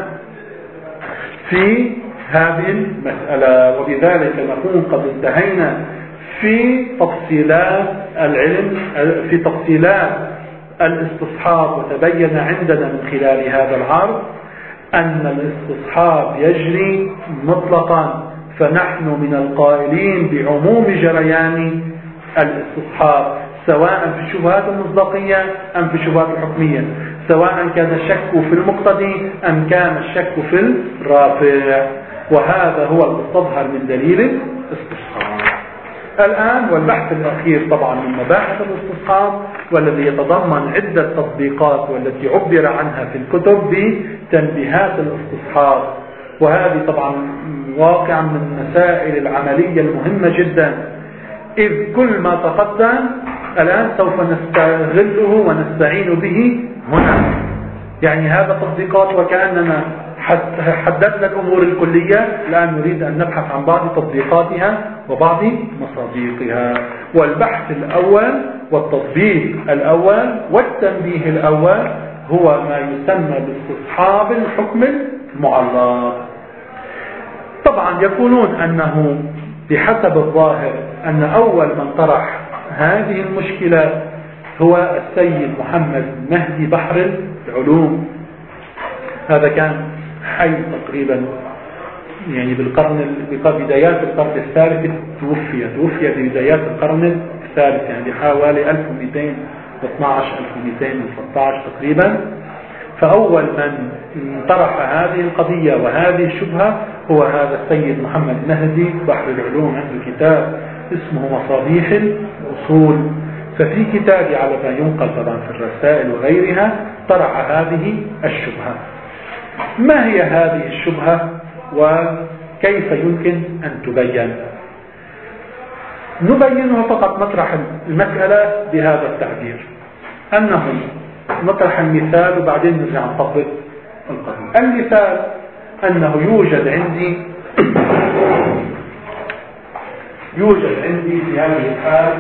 في هذه المسألة، وبذلك نكون قد انتهينا في تفصيلات العلم في تفصيلات الاستصحاب. وتبين عندنا من خلال هذا العرض أن الاستصحاب يجري مطلقا، فنحن من القائلين بعموم جريان الاستصحاب سواء في الشبهات المصداقية أم في الشبهات الحكمية، سواء كان الشك في المقتضي أم كان الشك في الرافع، وهذا هو المستظهر من دليل الاستصحاب. الآن والبحث الأخير طبعا من مباحث الاستصحاب، والذي يتضمن عدة تطبيقات والتي عبر عنها في الكتب بتنبيهات الاستصحاب، وهذه طبعا واقع من المسائل العملية المهمة جدا، إذ كل ما تقدم الآن سوف نستغله ونستعين به هنا. يعني هذا تطبيقات وكأننا حددنا الأمور الكلية، الآن نريد أن نبحث عن بعض تطبيقاتها وبعض مصادقها. والبحث الأول والتطبيق الأول والتنبيه الأول هو ما يسمى باستصحاب الحكم المعلق. طبعا يقولون أنه بحسب الظاهر أن أول من طرح هذه المشكلة هو السيد محمد مهدي بحر العلوم. هذا كان حي تقريبا يعني بالقرن بدايات القرن الثالث، توفي توفي ببدايات القرن الثالث، يعني حوالي ألف ومئتين واثناشر ألف ومئتين وستة عشر تقريبا. فأول من طرح هذه القضية وهذه الشبهة هو هذا السيد محمد مهدي بحر العلوم، عنده كتاب اسمه مصابيح الأصول. ففي كتابي على ما ينقل طبعا في الرسائل وغيرها طرح هذه الشبهة. ما هي هذه الشبهة وكيف يمكن أن تبين؟ نبينها فقط نطرح المسألة بهذا التعبير، أنه نطرح المثال وبعدين نرجع نطبق القضية. المثال أنه يوجد عندي يوجد عندي في هذه الحال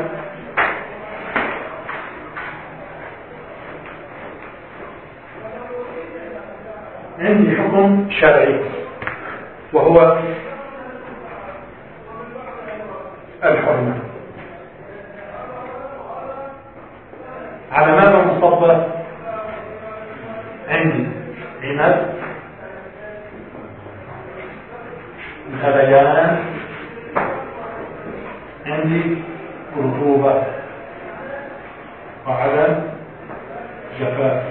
عندي حكم شرعي وهو الحرمة. على ماذا مصدر؟ عندي عنب، غليان، عندي رطوبة وعدم جفاف.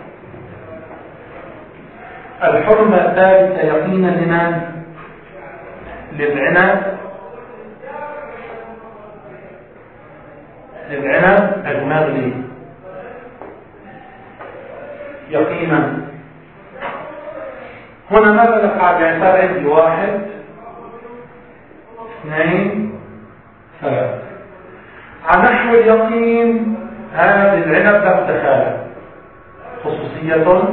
الحرمة ثابتة يقينا لمن؟ للعنب للعنب المغلي يقينا. هنا ماذا نفعل؟ يعني صار عندي واحد اثنين ثلاثة. على نحو اليقين هذا العنب له دخالة، خصوصية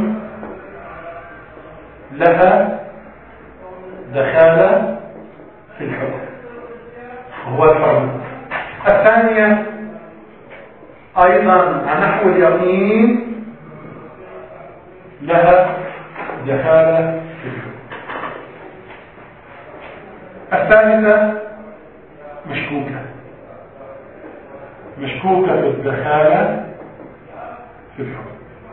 لها دخالة في الحكم هو الحرمة. الثانية أيضا على نحو اليقين لها دخالة في الحكم. الثالثة مشكوكة مشكوكة في الدخالة في الحكم.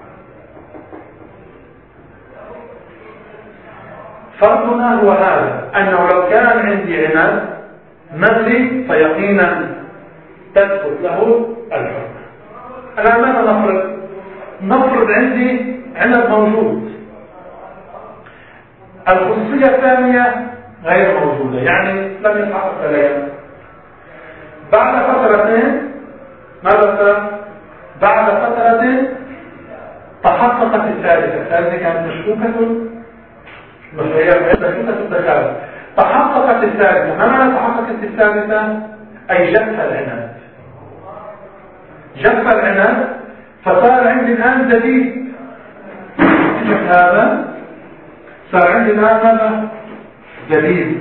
فرضنا هو هذا، أنه لو كان عندي عنب مغلي فيقينا تثبت له الحكم. الآن ماذا نفرض؟ نفرض عندي عنب موجود، الخصوصية الثانية غير موجودة، يعني لم يتحقق عليها. بعد فترتين ماذا صار؟ بعد فترة تحققت الثالثة. الثالثة كانت مشكوكة وهي مشكوكة الدخالة. تحققت الثالثة. ما معنى تحققت الثالثة؟ أي جف العنب جف العنب فصار عندي الآن جديد. هذا صار عندي الآن هذا جديد.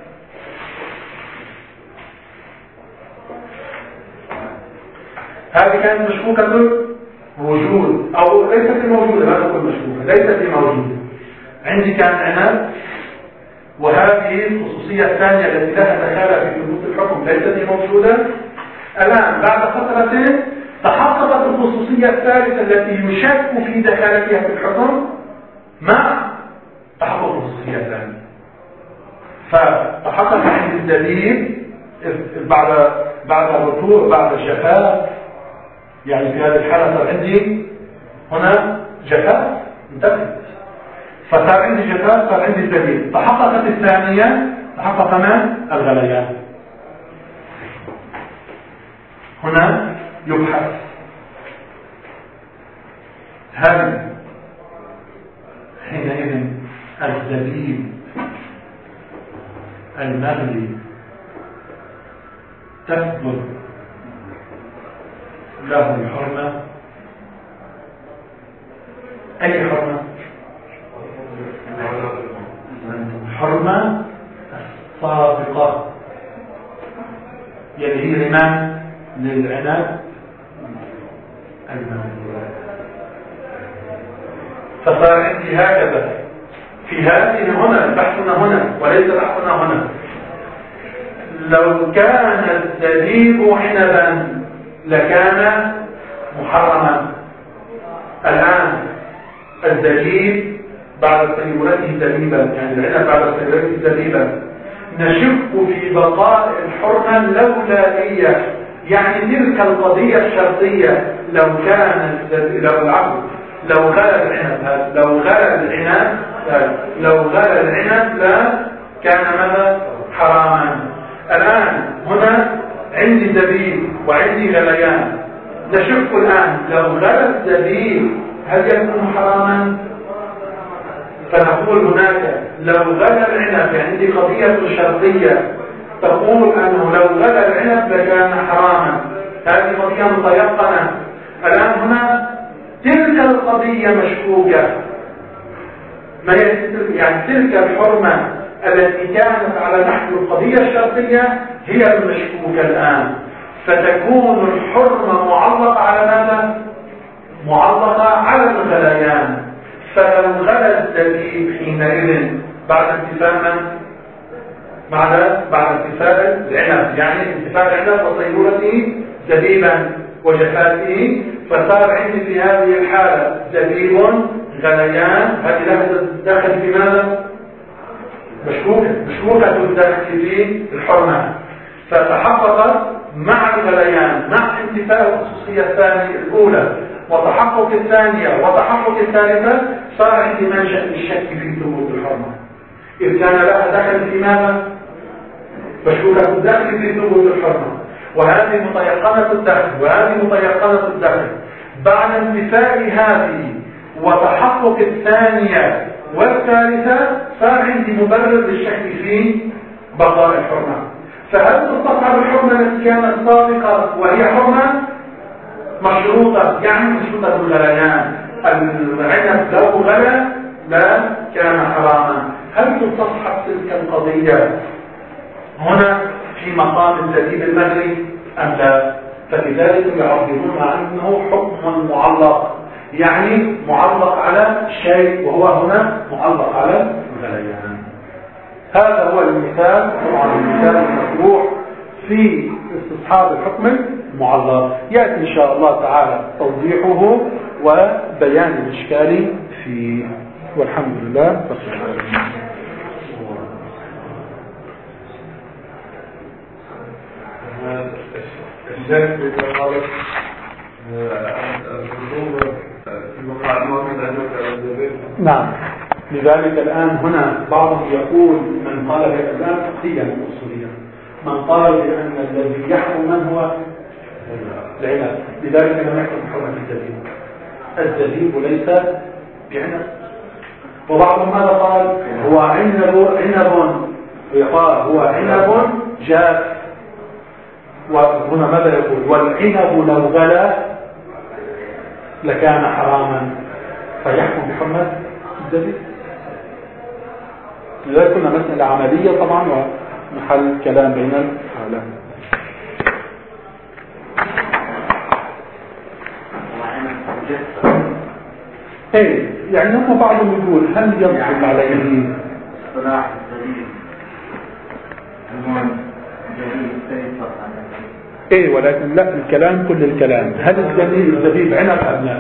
هذه كانت مشكوكة وجود أو ليست موجودة. لا تكون مشكوكة، ليست موجودة. عندي كان عنب، وهذه الخصوصية الثانية التي لها دخالة في ثبوت الحكم ليست موجودة. الآن بعد فترة تحققت الخصوصية الثالثة التي يشك في دخالتها في الحكم مع تحقق الخصوصية الثانية. فتحقق عند الدليل بعد بعد الرطوع بعد الجفاف. يعني في هذه الحالة صار عندي هنا جفاف انتبهت، فصار عندي جفاف، صار عندي الدليل. تحققت الثانية، تحقق من الغليان. هنا يبحث هل حينئذ الزبيب المغلي تثبت له الحرمة. أي حرمة؟ الحرمة الصادقة، يعني هي لمن؟ للعنب المغلي. فصار عندي هكذا في هذه هنا بحثنا هنا وليس بحثنا هنا. لو كان الزبيب عنبا لكان محرما. الآن الزبيب بعد سيولته زبيبا، يعني العنب بعد سيولته زبيبا، نشك في بقاء الحرمة اللولائية، يعني تلك القضية الشرطية. لو كان لو العبد لو غلى العنب لو غلى العنب لو غلى العنب لا كان ماذا؟ حراما. الآن هنا عندي زبيب وعندي غليان، نشك الآن لو غلى الزبيب هل يكون حراما؟ فنقول هناك لو غلى العنب، عندي قضية شرطية تقول أنه لو غلى العنب لكان حراما، هذه قضية متيقنة. الآن هنا تلك القضية مشكوكة، ما يعني تلك الحرمة التي كانت على نحو القضية الشرطية هي المشكوكة الآن، فتكون الحرمة معلقة على ماذا؟ معلقة على الغليان. فلو غلى الزبيب حينئذ بعد انتفاء من؟ بعد بعد انتفاء العنب، يعني انتفاء العنب وصيرورته زبيبا وجفاته، فصار عندي في هذه الحالة زبيب غليان، هذه لها دخل في ماذا؟ مشكوكة مشكوكة الدخل في الحرمة، فتحقق مع الغليان مع انتفاء الخصوصية الثانية الأولى وتحقق الثانية وتحقق الثالثة، صار عندي منشأ للشك في ثبوت الحرمة، إذ كان لها دخل في ماذا؟ مشكوكة الدخل في ثبوت الحرمة، وهذه متيقنة الدخل وهذه متيقنة الدخل. بعد انتفاء هذه وتحقق الثانية والثالثة صار عندي مبرر للشك في بقاء الحرمة. فهل تستصحب الحرمة التي كانت سابقة وهي حرمة مشروطة، يعني مشروطة بالغليان؟ العنب لو غلى لا كان حراما. هل تستصحب تلك القضية هنا في مقام الزبيب المغري أم لا؟ فلذلك يعبرون عنه حكم معلق، يعني معلق على شيء، وهو هنا معلق على الغليان. هذا هو المثال، طبعا المثال المشروع في استصحاب الحكم المعلق. يأتي إن شاء الله تعالى توضيحه وبيان الإشكال فيه، والحمد لله رب العالمين. الشك إذا قالت الخصوم في مقاعد موجودة على الزبيب. نعم، لذلك الآن هنا بعضهم يقول من قال الآن فقهيا أصوليا، من قال بأن الذي يحكم من هو العنب، لذلك لم يحكم حرمة الزبيب. الزبيب ليس بعنب. وبعضهم ماذا قال؟ هو عنب عنب يقال هو عنب جاف. وهنا ماذا يقول؟ والعنب لو غلى لكان حراما، فيحكم بحرمة الزبيب. لذلك كنا مسألة عملية طبعا ومحل كلام بين العالم. ايه يعني هم بعضهم يقول هل ينطق عليه اصطلاح الزبيب المهم جديد سيطلق عليه. ايه ولكن لا، الكلام كل الكلام هل الزبيب الزبيب عنب ام لا؟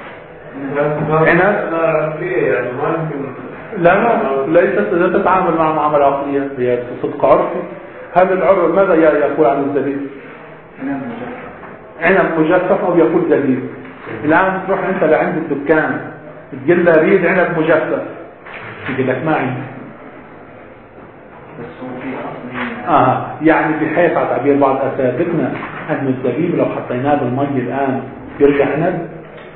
عنب يعني ما يمكن. لا لا ليست لا تتعامل مع معاملة عقلية، هي صدق عرفي. هل العرف ماذا يقول عن الزبيب؟ عنب مجفف. عنب مجفف او يقول زبيب. الان تروح انت لعند الدكان تقول له اريد عنب مجفف، يقول لك ما عندي. بس هو في اصلي اه يعني بحيث على تعبير بعض اساتذتنا ان الزبيب لو حطيناه بالمي الان يرجع عنب،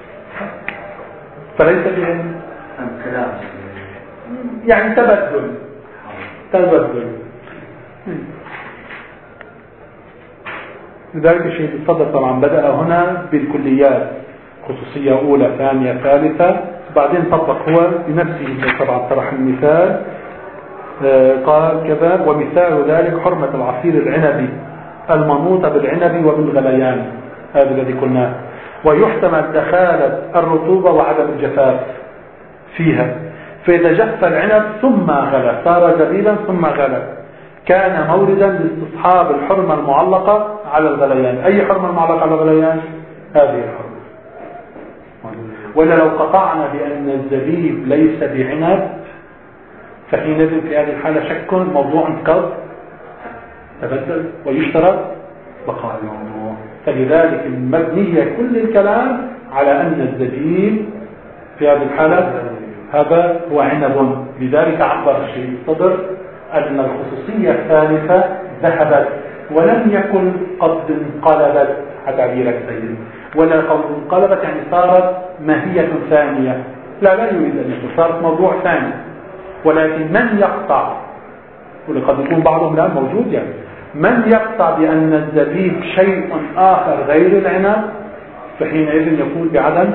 فليس بعنب. كلام يعني تبدل تبدل. لذلك الشيء الصدر طبعا بدأ هنا بالكليات، خصوصية أولى ثانية ثالثة، بعدين طبق هو بنفسه طبعا طرح المثال. آه قال كذا: ومثال ذلك حرمة العصير العنبي المنوطة بالعنب وبالغليان، هذا الذي قلناه. ويحتمل دخالة الرطوبة وعدم الجفاف فيها، فإذا جف العنب ثم غلى صار زبيبا ثم غلى كان موردا لاستصحاب الحرمة المعلقة على الغليان. أي حرمة المعلقة على الغليان؟ هذه الحرمة. ولا لو قطعنا بأن الزبيب ليس بعنب فحينئذ في هذه الحالة شك موضوع قد تبدل ويشترط بقاء الموضوع. فلذلك المبنية كل الكلام على أن الزبيب في هذه الحالة هذا هو عنب. لذلك عبر الشيخ الصدر أن الخصوصية الثالثة ذهبت ولم يكن قد انقلبت تعبير السيد، ولا قد انقلبت يعني صارت ماهية ثانية. لا لا يريد أن يكون صارت موضوع ثاني. ولكن من يقطع، ولقد يكون بعضهم الآن موجود يعني، من يقطع بأن الزبيب شيء آخر غير العنب فحينئذ يكون بعدم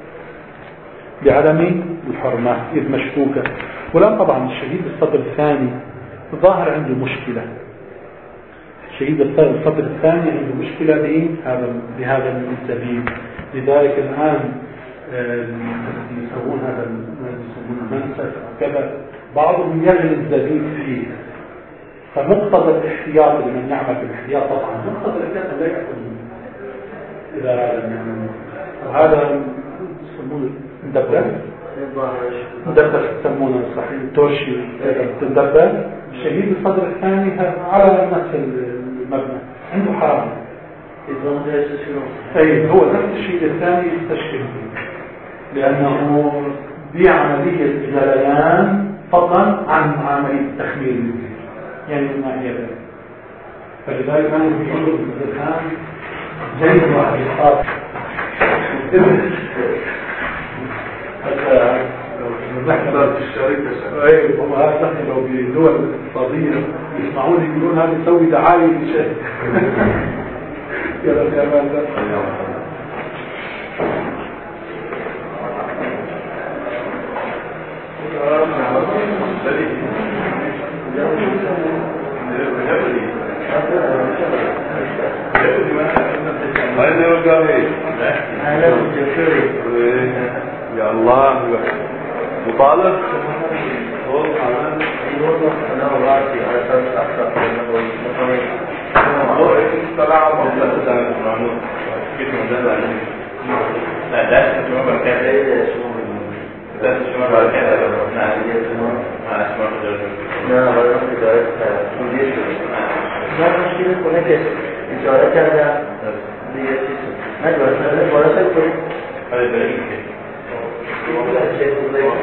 بعدم الحرمة إذ مشكوكة. والآن طبعا الشهيد الصدر الثاني ظاهر عنده مشكلة. الشهيد الصدر الثاني عنده مشكلة بهذا بهذا الزبيب. لذلك الآن يسوون هذا يسمونه منسف كذا، بعضهم يغلي الزبيب فيه. فمقتضى الاحتياط لمن يعمل بالاحتياط طبعا مقتضى الاحتياط لا يأكل إذا يعني. وهذا يسمونه مدبر مدبر يسمونه صحيح تورشي مدبر. الشهيد الصدر الثاني على نفس المبنى عنده حرام. أي هو نفس الشيء الثاني يستشكل لأنه بعملية جليان فضلا عن عملية التخمير يعني من ناحية ذلك. فلذلك ما يقولون الآن جيد واحد يخاف نحن الشركة ايه هم هذا لو بدول اقتصادية يسمعون يقولون هذا يسوي دعاية لشيء. يلا يا مالك يا الله مطالب هو عمل أنا راسي على أساس أكثر من هو طلع مطلق سنة معمول كيف مدل عليه لا ده شو ما كان ده شو ده شو ما كان نعم ما اسمع لا ولا كده كلية لا مشكلة هناك إشارة كذا بيجي ما ولا ولا سكر هذا دليل ولا شيء ولا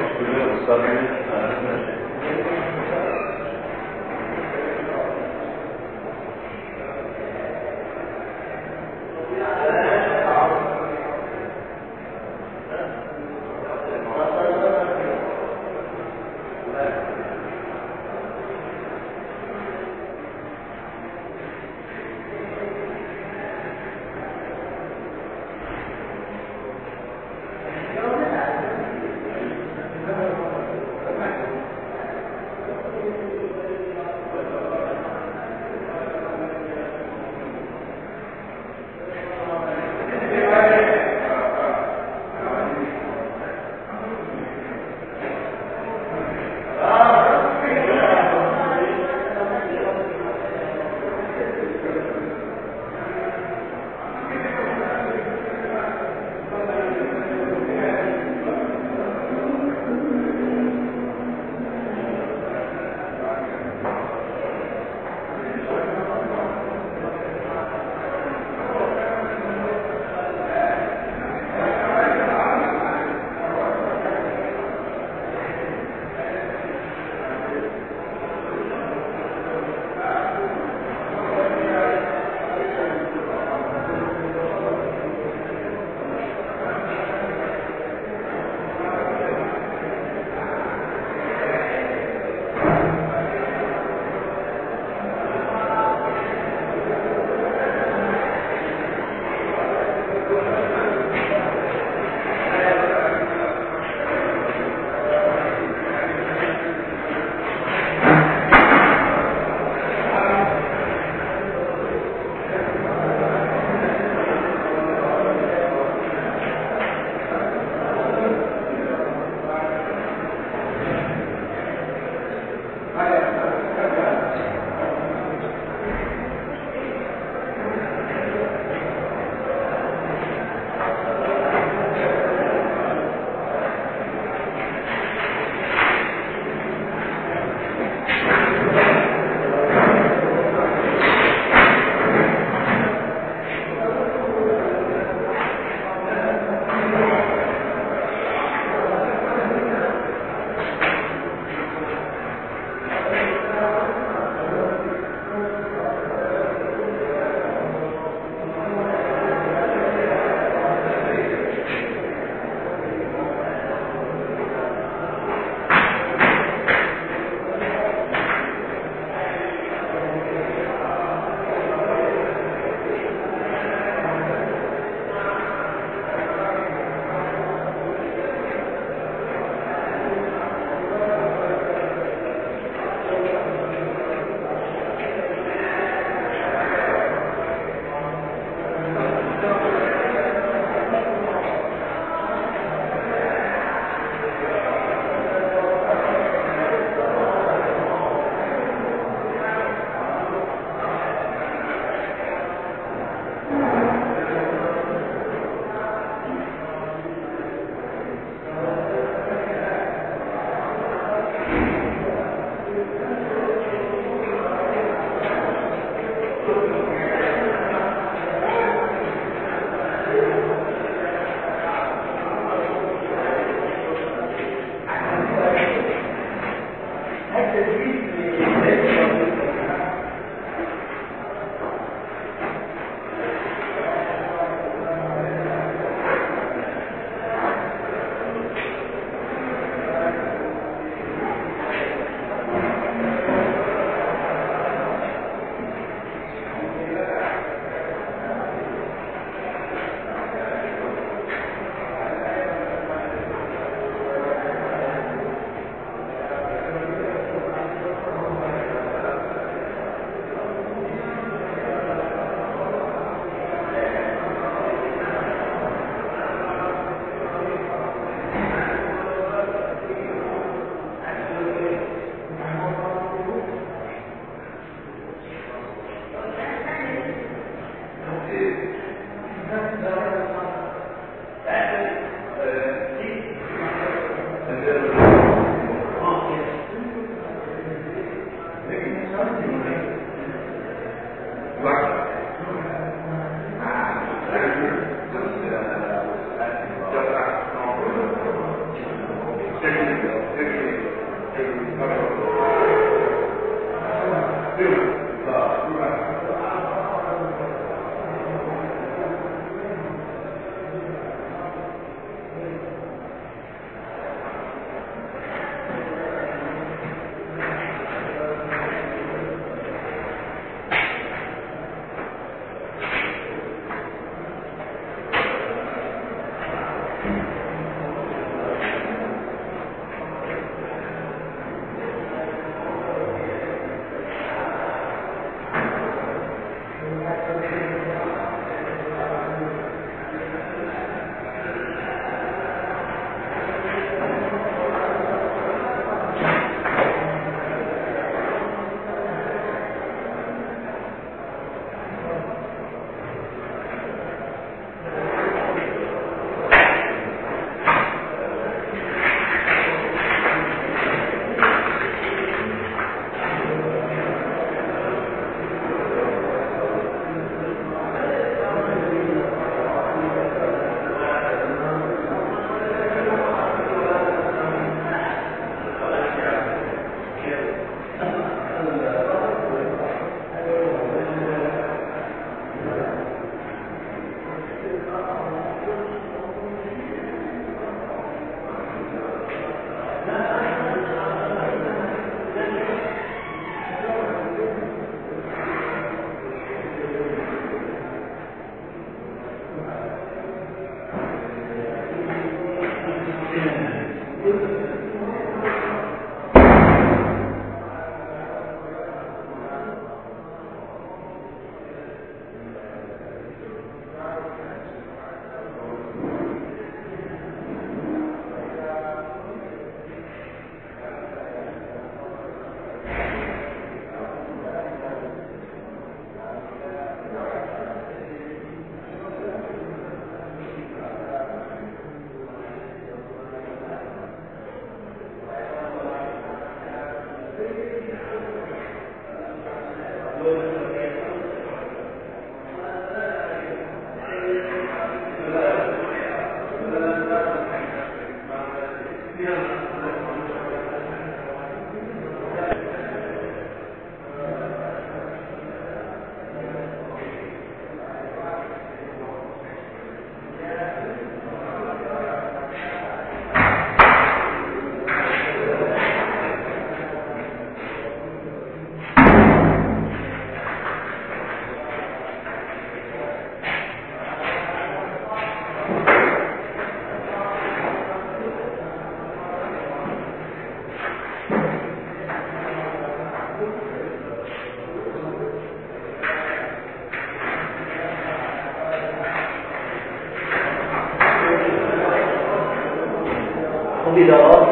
بدارات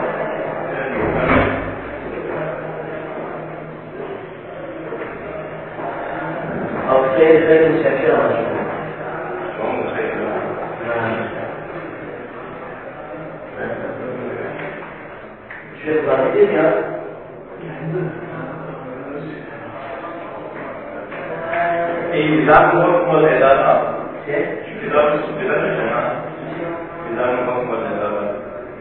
أو خير خير مسافرة شوف بعدين إذا هو الإدارة إدارة إدارة جماعة إدارة حكم الإدارة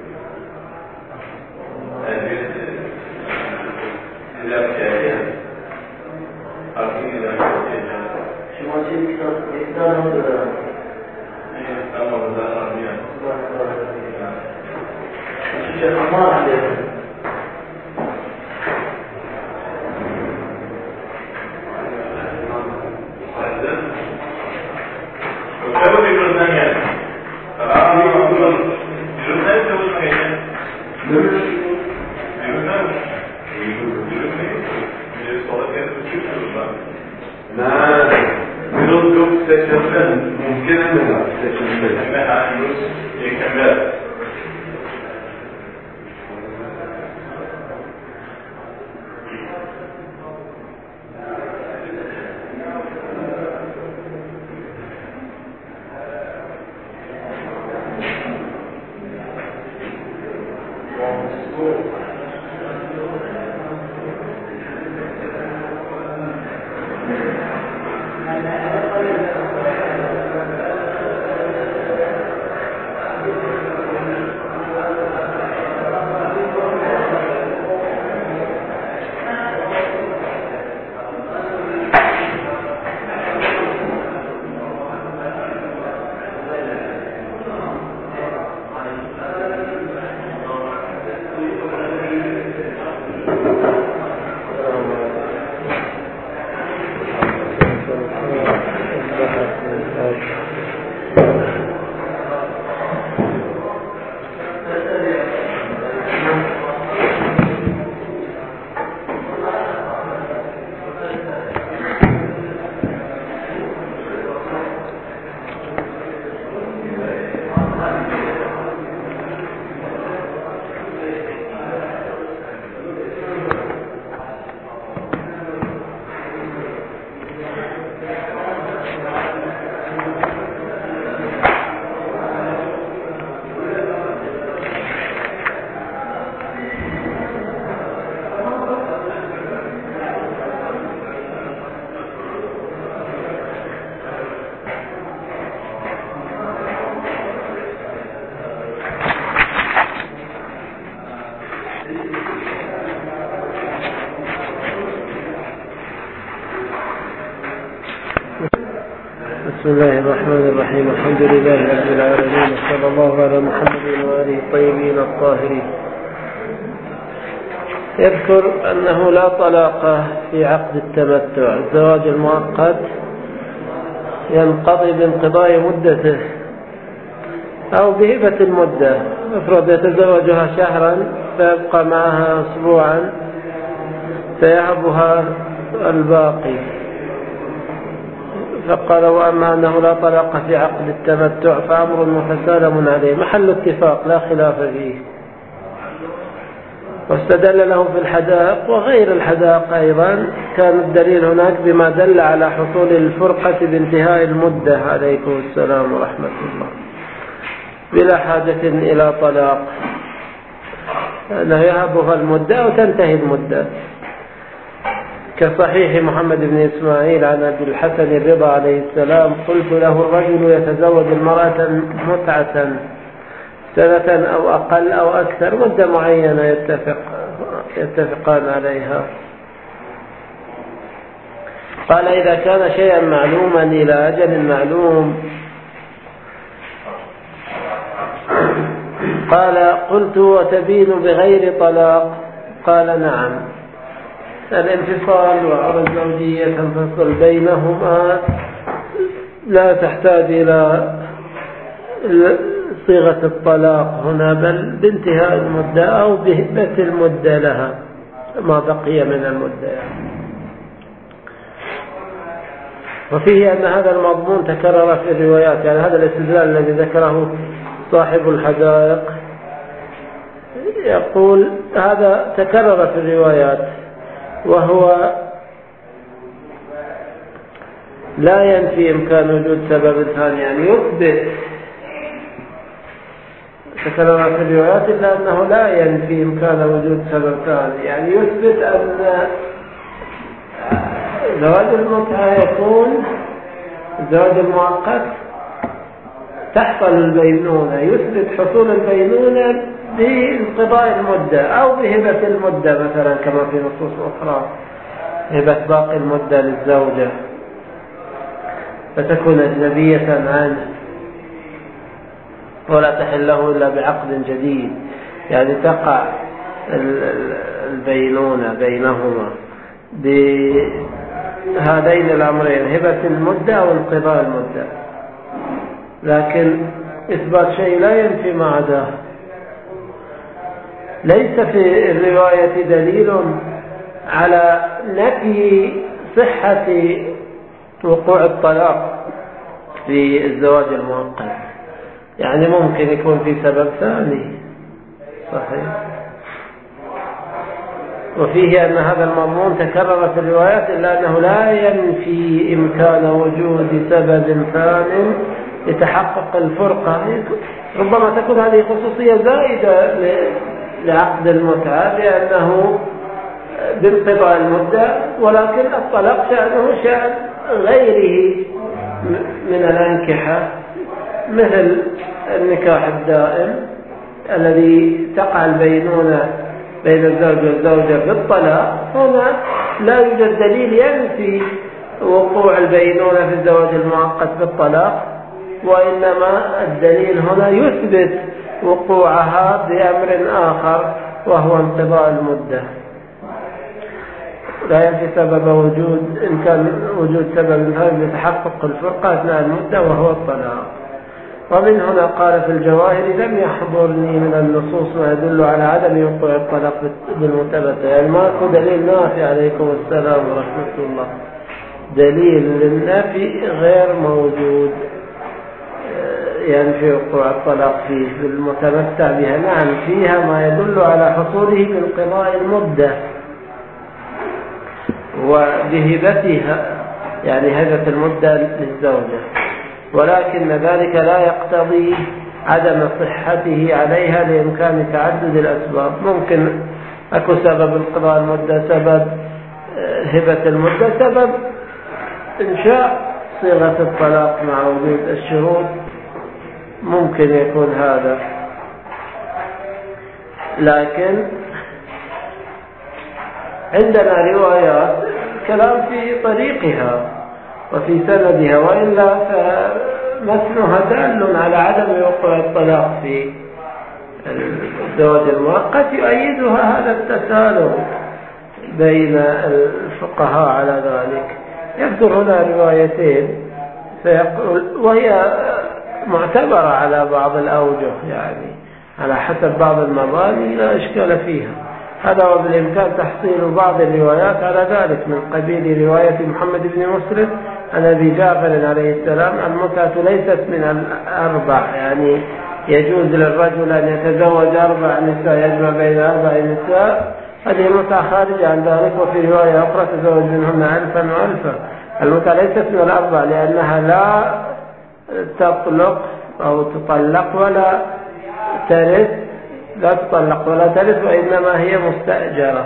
إدارة جاهية أكيد إدارة جاهية شو ما شيء كتاب إدارة ولا إيه أما إدارة عربية شو الأمر عليه ممكن أنها أنها يوز يكمل بسم الله الرحمن الرحيم. الحمد لله رب العالمين، وصلى الله على محمد وآله الطيبين الطاهرين. يذكر أنه لا طلاق في عقد التمتع. الزواج المؤقت ينقضي بانقضاء مدته، أو بهبة المدة. افرض يتزوجها شهرا فيبقى معها أسبوعا فيهبها الباقي. فقال وأما أنه لا طلاق في عقد التمتع فأمر متسالم عليه محل اتفاق لا خلاف فيه. واستدل له في الحدائق وغير الحدائق أيضا كان الدليل هناك بما دل على حصول الفرقة بانتهاء المدة عليكم السلام ورحمة الله بلا حاجة إلى طلاق، أنه يهبها المدة وتنتهي المدة. كصحيح محمد بن إسماعيل عن أبي الحسن الرضا عليه السلام قلت له الرجل يتزوج المرأة متعة سنة أو أقل أو أكثر مدة معينة يتفق يتفقان عليها. قال إذا كان شيئا معلوما إلى أجل معلوم. قال قلت وتبين بغير طلاق؟ قال نعم. الانفصال وعرى الزوجية تنفصل بينهما لا تحتاج إلى صيغة الطلاق هنا بل بانتهاء المدة أو بهبة المدة لها ما بقي من المدة يعني. وفيه أن هذا المضمون تكرر في الروايات، يعني هذا الاستدلال الذي ذكره صاحب الحدائق يقول هذا تكرر في الروايات وهو لا ينفي إمكان وجود سبب ثاني، يعني يثبت تكرر في الروايات إلا أنه لا ينفي إمكان وجود سبب ثاني، يعني يثبت أن زواج المتعة يكون الزواج المؤقت تحصل البينونة، يثبت حصول البينونة بانقضاء المدة أو بهبة المدة مثلا كما في نصوص أخرى هبة باقي المدة للزوجة فتكون أجنبية عنه ولا تحل له إلا بعقد جديد، يعني تقع البينونة بينهما بهذين الأمرين هبة المدة أو انقضاء المدة. لكن إثبات شيء لا ينفي ما عداه. ليس في الرواية دليل على نفي صحة وقوع الطلاق في الزواج المؤقت، يعني ممكن يكون في سبب ثاني صحيح. وفيه أن هذا المضمون تكرر في الروايات إلا أنه لا ينفي إمكان وجود سبب ثاني لتحقق الفرقة. ربما تكون هذه خصوصية زائدة لعقد المتعة لأنه بانقضاء المدة، ولكن الطلاق شأنه شأن غيره من الأنكحة مثل النكاح الدائم الذي تقع البينونة بين الزوج والزوجة بالطلاق. هنا لا يوجد دليل ينفي وقوع البينونة في الزواج المؤقت بالطلاق، وإنما الدليل هنا يثبت وقوعها بأمر آخر وهو انقضاء المدة. لا ينفي سبب وجود إن كان وجود سبب ثاني لتحقق الفرقة أثناء المدة وهو الطلاق. ومن هنا قال في الجواهر لم يحضرني من النصوص ما يدل على عدم وقوع الطلاق بالمتبتة، يعني ماكو دليل نافي عليكم السلام ورحمة الله، دليل للنافي غير موجود ينفي وقوع الطلاق فيه بالمتمتع بها. نعم فيها ما يدل على حصوله بانقضاء المدة وبهبتها، يعني هبة المدة للزوجة، ولكن ذلك لا يقتضي عدم صحته عليها لإمكان تعدد الأسباب. ممكن أكو سبب انقضاء المدة، سبب هبة المدة، سبب إنشاء صيغة الطلاق مع وجود الشروط، ممكن يكون هذا. لكن عندنا روايات كلام في طريقها وفي سندها، وإلا فمثلها دال على عدم وقوع الطلاق في الزواج المؤقت، يؤيدها هذا التسالم بين الفقهاء على ذلك. يذكر هنا روايتين فيقول، وهي معتبرة على بعض الأوجه، يعني على حسب بعض المباني لا إشكال فيها. هذا وبالإمكان تحصيل بعض الروايات على ذلك، من قبيل رواية محمد بن مسلم عن أبي جعفر عليه السلام: المتعة ليست من الأربع، يعني يجوز للرجل أن يتزوج أربع نساء، يجمع بين أربع نساء، هذه المتعة خارجة عن ذلك. وفي رواية أخرى: تزوج منهن ألفا وألفا. المتعة ليست من الأربع لأنها لا تطلق أو تطلق ولا ترث، لا تطلق ولا ترث، وإنما هي مستأجرة.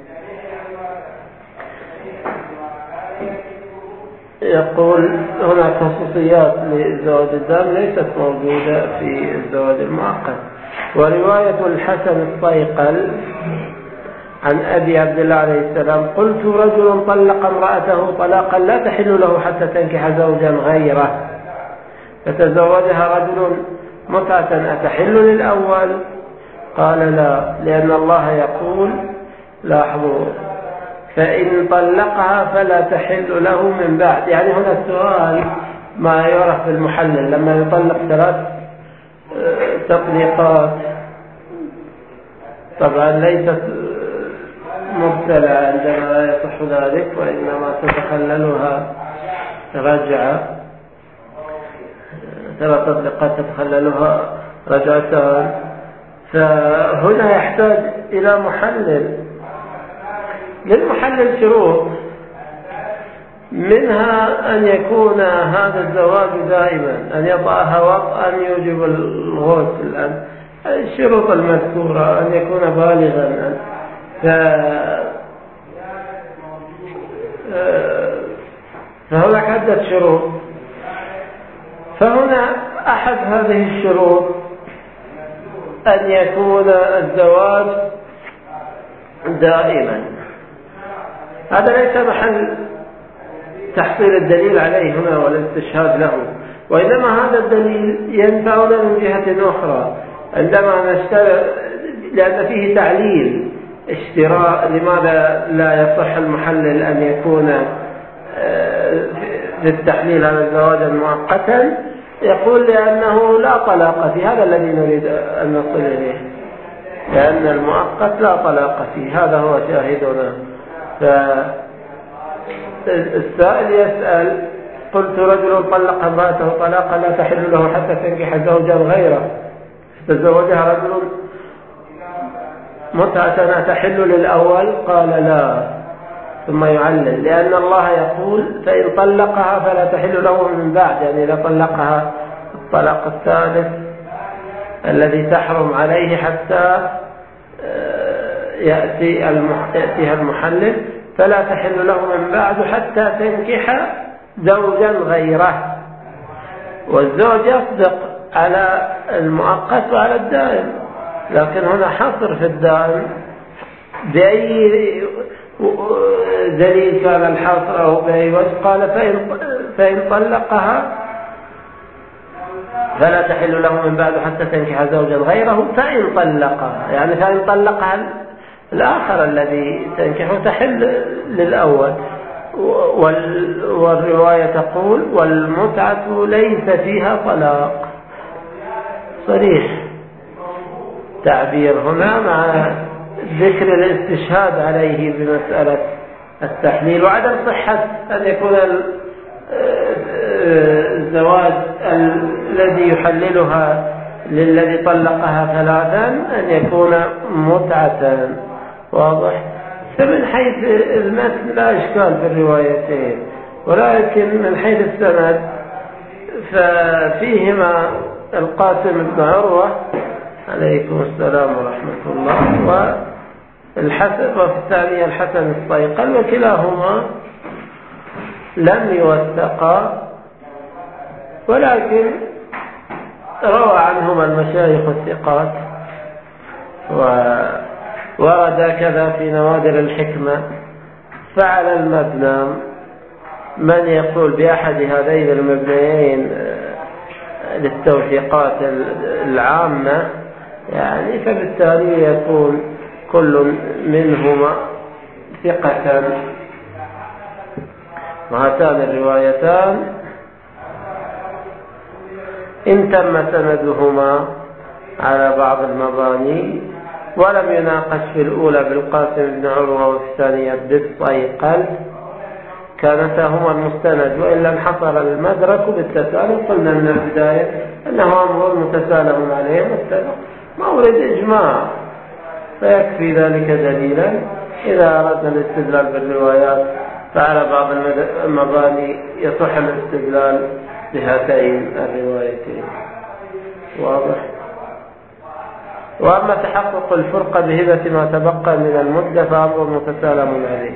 يقول هناك خصوصيات لزواج الدم ليست موجودة في الزواج المؤقت. ورواية الحسن الصيقل عن أبي عبد الله عليه السلام: قلت: رجل طلق امرأته طلاقا لا تحل له حتى تنكح زوجا غيره، فتزوجها رجل متعة، أتحل للأول؟ قال: لا، لأن الله يقول: لاحظوا: فإن طلقها فلا تحل له من بعد. يعني هنا السؤال ما يعرف بالمحلل، لما يطلق ثلاث تطليقات طبعا ليست مبتلى عندما لا يصح ذلك، وإنما تتخللها رجعة، ثلاث تطليقات تتخللها رجعتان. فهنا يحتاج إلى محلل. للمحلل شروط، منها أن يكون هذا الزواج دائما، أن يطأها وطئا يوجب الغسل، الشروط المذكورة، أن يكون بالغا. فهناك عدة شروط. فهنا أحد هذه الشروط أن يكون الزواج دائما. هذا ليس محل تحصيل الدليل عليه هنا والاستشهاد له، وإنما هذا الدليل ينفعنا من جهة أخرى عندما نشترط، لأن فيه تعليل اشتراء لماذا لا يصح المحلل أن يكون في التحليل على الزواج مؤقتا. يقول: لأنه لا طلاق فيه. هذا الذي نريد أن نصل إليه، لأن المؤقت لا طلاق فيه. هذا هو شاهدنا. فالسائل يسأل: قلت: رجل طلق امرأته طلاقا لا تحل له حتى تنكح زوجا غيره، تزوجها رجل متعة، تحل للأول؟ قال: لا. ثم يعلل: لأن الله يقول: فإن طلقها فلا تحل له من بعد، يعني إذا طلقها الطلاق الثالث الذي تحرم عليه حتى يأتي يأتيها المحلل، فلا تحل له من بعد حتى تنكح زوجا غيره. والزوج يصدق على المؤقت وعلى الدائم، لكن هنا حصر في الدائم. بأي دليل كان الحصر أو بأي وجه؟ قال: فإن, فإن طلقها فلا تحل له من بعد حتى تنكح زوجا غيره. فإن طلقها يعني فإن طلقها الآخر الذي تنكحه تحل للأول. والرواية تقول: والمتعة ليس فيها طلاق. صريح تعبير هنا مع ذكر الاستشهاد عليه بمسألة التحليل وعدم صحة أن يكون الزواج الذي يحللها للذي طلقها ثلاثا أن يكون متعة. واضح؟ فمن حيث المتن لا إشكال في الروايتين، ولكن من حيث السند ففيهما القاسم بن عروة عليكم السلام ورحمة الله، والحسن، وفي الثانية الحسن الصيقل، وكلاهما لم يوثقا، ولكن روى عنهما المشايخ الثقات. وورد كذا في نوادر الحكمة: فعل المبنى من يقول بأحد هذين المبنيين للتوثيقات العامة، يعني فبالتالي يكون كل منهما ثقة. وهاتان الروايتان إن تم سندهما على بعض المباني ولم يناقش في الأولى بالقاسم بن عروة وفي الثانية بالصيقل كانتا هما المستند، وإلا انحصر المدرك بالتسالم. قلنا من البداية أنه أمر متسالم عليه متفق مورد إجماع، فيكفي ذلك دليلا. إذا أردنا الاستدلال بالروايات فعلى بعض المباني يصح الاستدلال بهاتين الروايتين. واضح؟ وأما تحقق الفرقة بهبة ما تبقى من المدة فأمر متسالم عليه.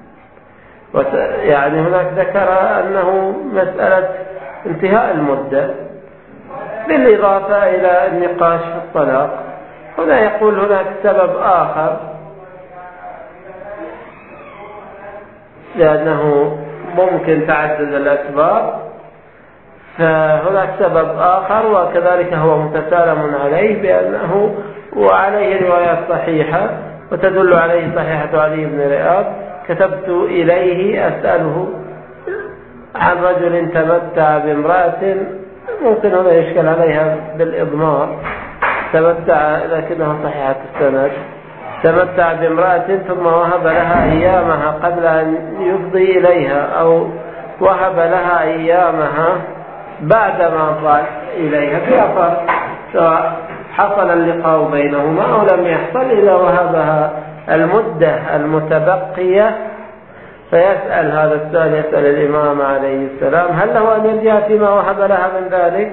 يعني هناك ذكر أنه مسألة انتهاء المدة بالإضافة إلى النقاش في الطلاق. هنا يقول هناك سبب آخر، لأنه ممكن تعدد الأسباب، فهناك سبب آخر وكذلك هو متسالم عليه بأنه وعليه روايات صحيحة وتدل عليه صحيحة علي بن رئاب: كتبت إليه أسأله عن رجل تمتع بامرأة، ممكن هنا يشكل عليها بالإضمار، تمتع لكنها صحيحة السند، تمتع بامرأة ثم وهب لها أيامها قبل أن يفضي إليها، أو وهب لها أيامها بعدما ضاع إليها، في فرق سواء حصل اللقاء بينهما أو لم يحصل. إذا وهبها المدة المتبقية فيسأل هذا السؤال، يسأل الإمام عليه السلام: هل له أن يرجع فيما وهب لها من ذلك؟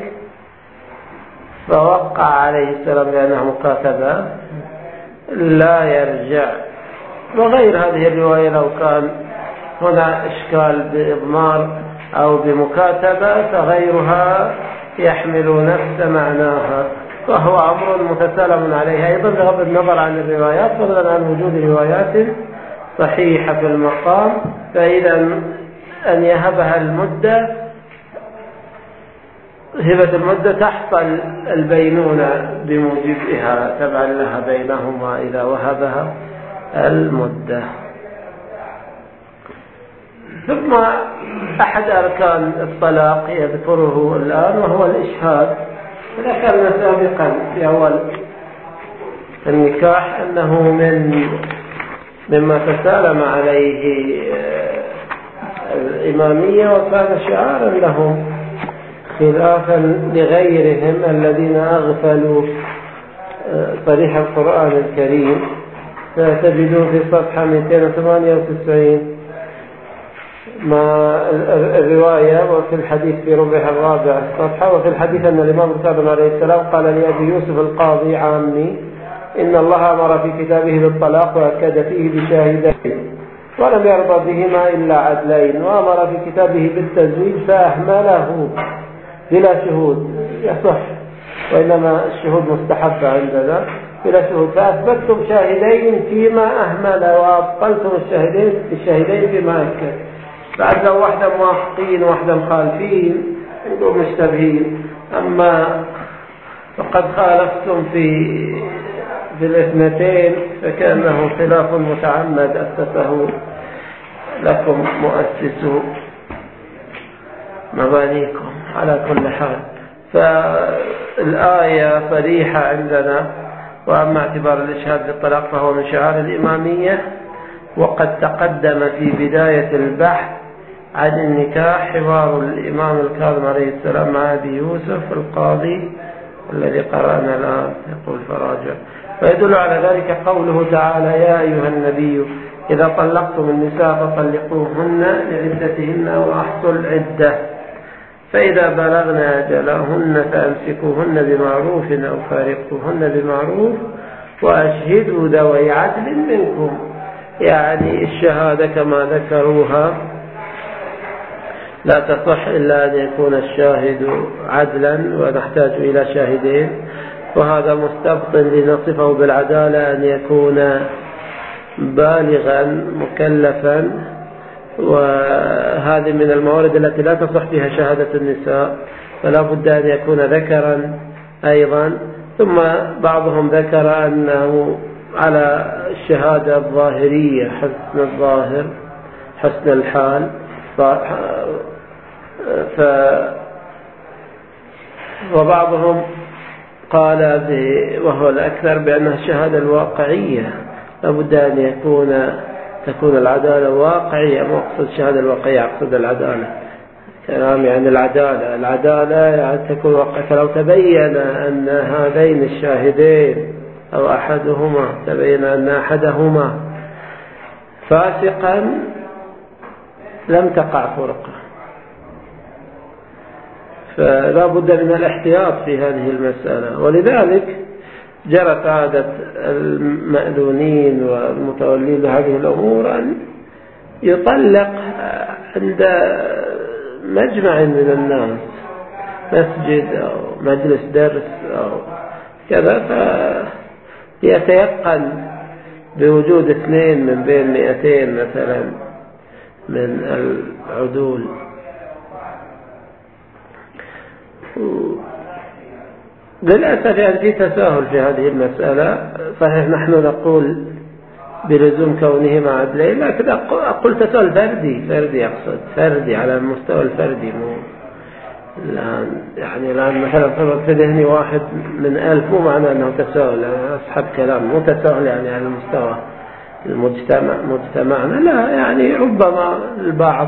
فوقع عليه السلام لأنه مكاتبة لا يرجع. وغير هذه الرواية لو كان هنا إشكال بإضمار أو بمكاتبة فغيرها يحمل نفس معناها، وهو أمر متسالم عليه أيضا بغض النظر عن الروايات، فضلا عن وجود روايات صحيحة في المقام. فإذا أن يهبها المدة، هبة المدة تحصل البينونة بموجبها تبعا لها بينهما إذا وهبها المدة. ثم أحد أركان الطلاق يذكره الآن وهو الإشهاد. ذكرنا سابقا في أول النكاح أنه من مما تسالم عليه الإمامية وكان شعارا لهم، خلافا لغيرهم الذين أغفلوا صريح القرآن الكريم. فتجدون في صفحة مئتين وثمانية وتسعين ما الرواية وفي الحديث في ربعها الرابع الصفحة: وفي الحديث أن الإمام الكاظم عليه السلام قال لأبي يوسف القاضي عامي: إن الله أمر في كتابه بالطلاق وأكد فيه بشاهدين ولم يرضى بهما إلا عدلين، وأمر في كتابه بالتزويج فأهمله بلا شهود. يصح، وإنما الشهود مستحبة عندنا بلا شهود، فأثبتتم شاهدين فيما أهمل وأبطلتم الشاهدين الشاهدين فيما أكد. بعد لو واحدة موافقين وواحدة مخالفين يقولوا مشتبهين، أما فقد خالفتم في في الاثنتين فكأنه خلاف متعمد أسسه لكم مؤسس مبانيكم. على كل حال فالآية صريحة عندنا. وأما اعتبار الإشهاد بالطلاق فهو من شعار الإمامية. وقد تقدم في بداية البحث عن النكاح حوار الإمام الكاظم عليه السلام مع أبي يوسف القاضي الذي قرأنا الآن. يقول فراجع. ويدل على ذلك قوله تعالى: يا أيها النبي إذا طلقتم النساء فطلقوهن لعدتهن وأحصوا العدة، فإذا بلغن أجلهن فأمسكوهن بمعروف أو فارقوهن بمعروف وأشهدوا ذوي عدل منكم. يعني الشهادة كما ذكروها لا تصح إلا أن يكون الشاهد عدلا، ونحتاج إلى شاهدين. وهذا مستبطن لنصفه بالعدالة أن يكون بالغا مكلفا، وهذه من الموارد التي لا تصح فيها شهادة النساء، فلا بد أن يكون ذكرا أيضا. ثم بعضهم ذكر أنه على الشهادة الظاهرية، حسن الظاهر حسن الحال. وبعضهم قال وهو الأكثر بأنها الشهادة الواقعية، لابد أن يكون تكون العدالة واقعية، ما أقصد الشهادة الواقعية، أقصد العدالة كلام يعني العدالة العدالة يعني تكون واقعية. فلو تبين أن هذين الشاهدين أو أحدهما تبين أن أحدهما فاسقا لم تقع فرقة، فلا بد من الاحتياط في هذه المسألة. ولذلك جرت عادة المأذونين والمتولين لهذه الأمور أن يطلق عند مجمع من الناس، مسجد أو مجلس درس أو كذا، فيتيقن بوجود اثنين من بين مئتين مثلا من العدول. للأسف يعني في تساهل في هذه المسألة. صحيح نحن نقول بلزوم كونهما عدلين، لكن أقول تساهل فردي فردي أقصد فردي على المستوى الفردي، مو الآن يعني الآن مثلا في ذهني واحد من ألف مو معنى أنه تساهل، أنا أسحب كلام، مو تساهل يعني على المستوى المجتمع مجتمعنا، لا يعني ربما البعض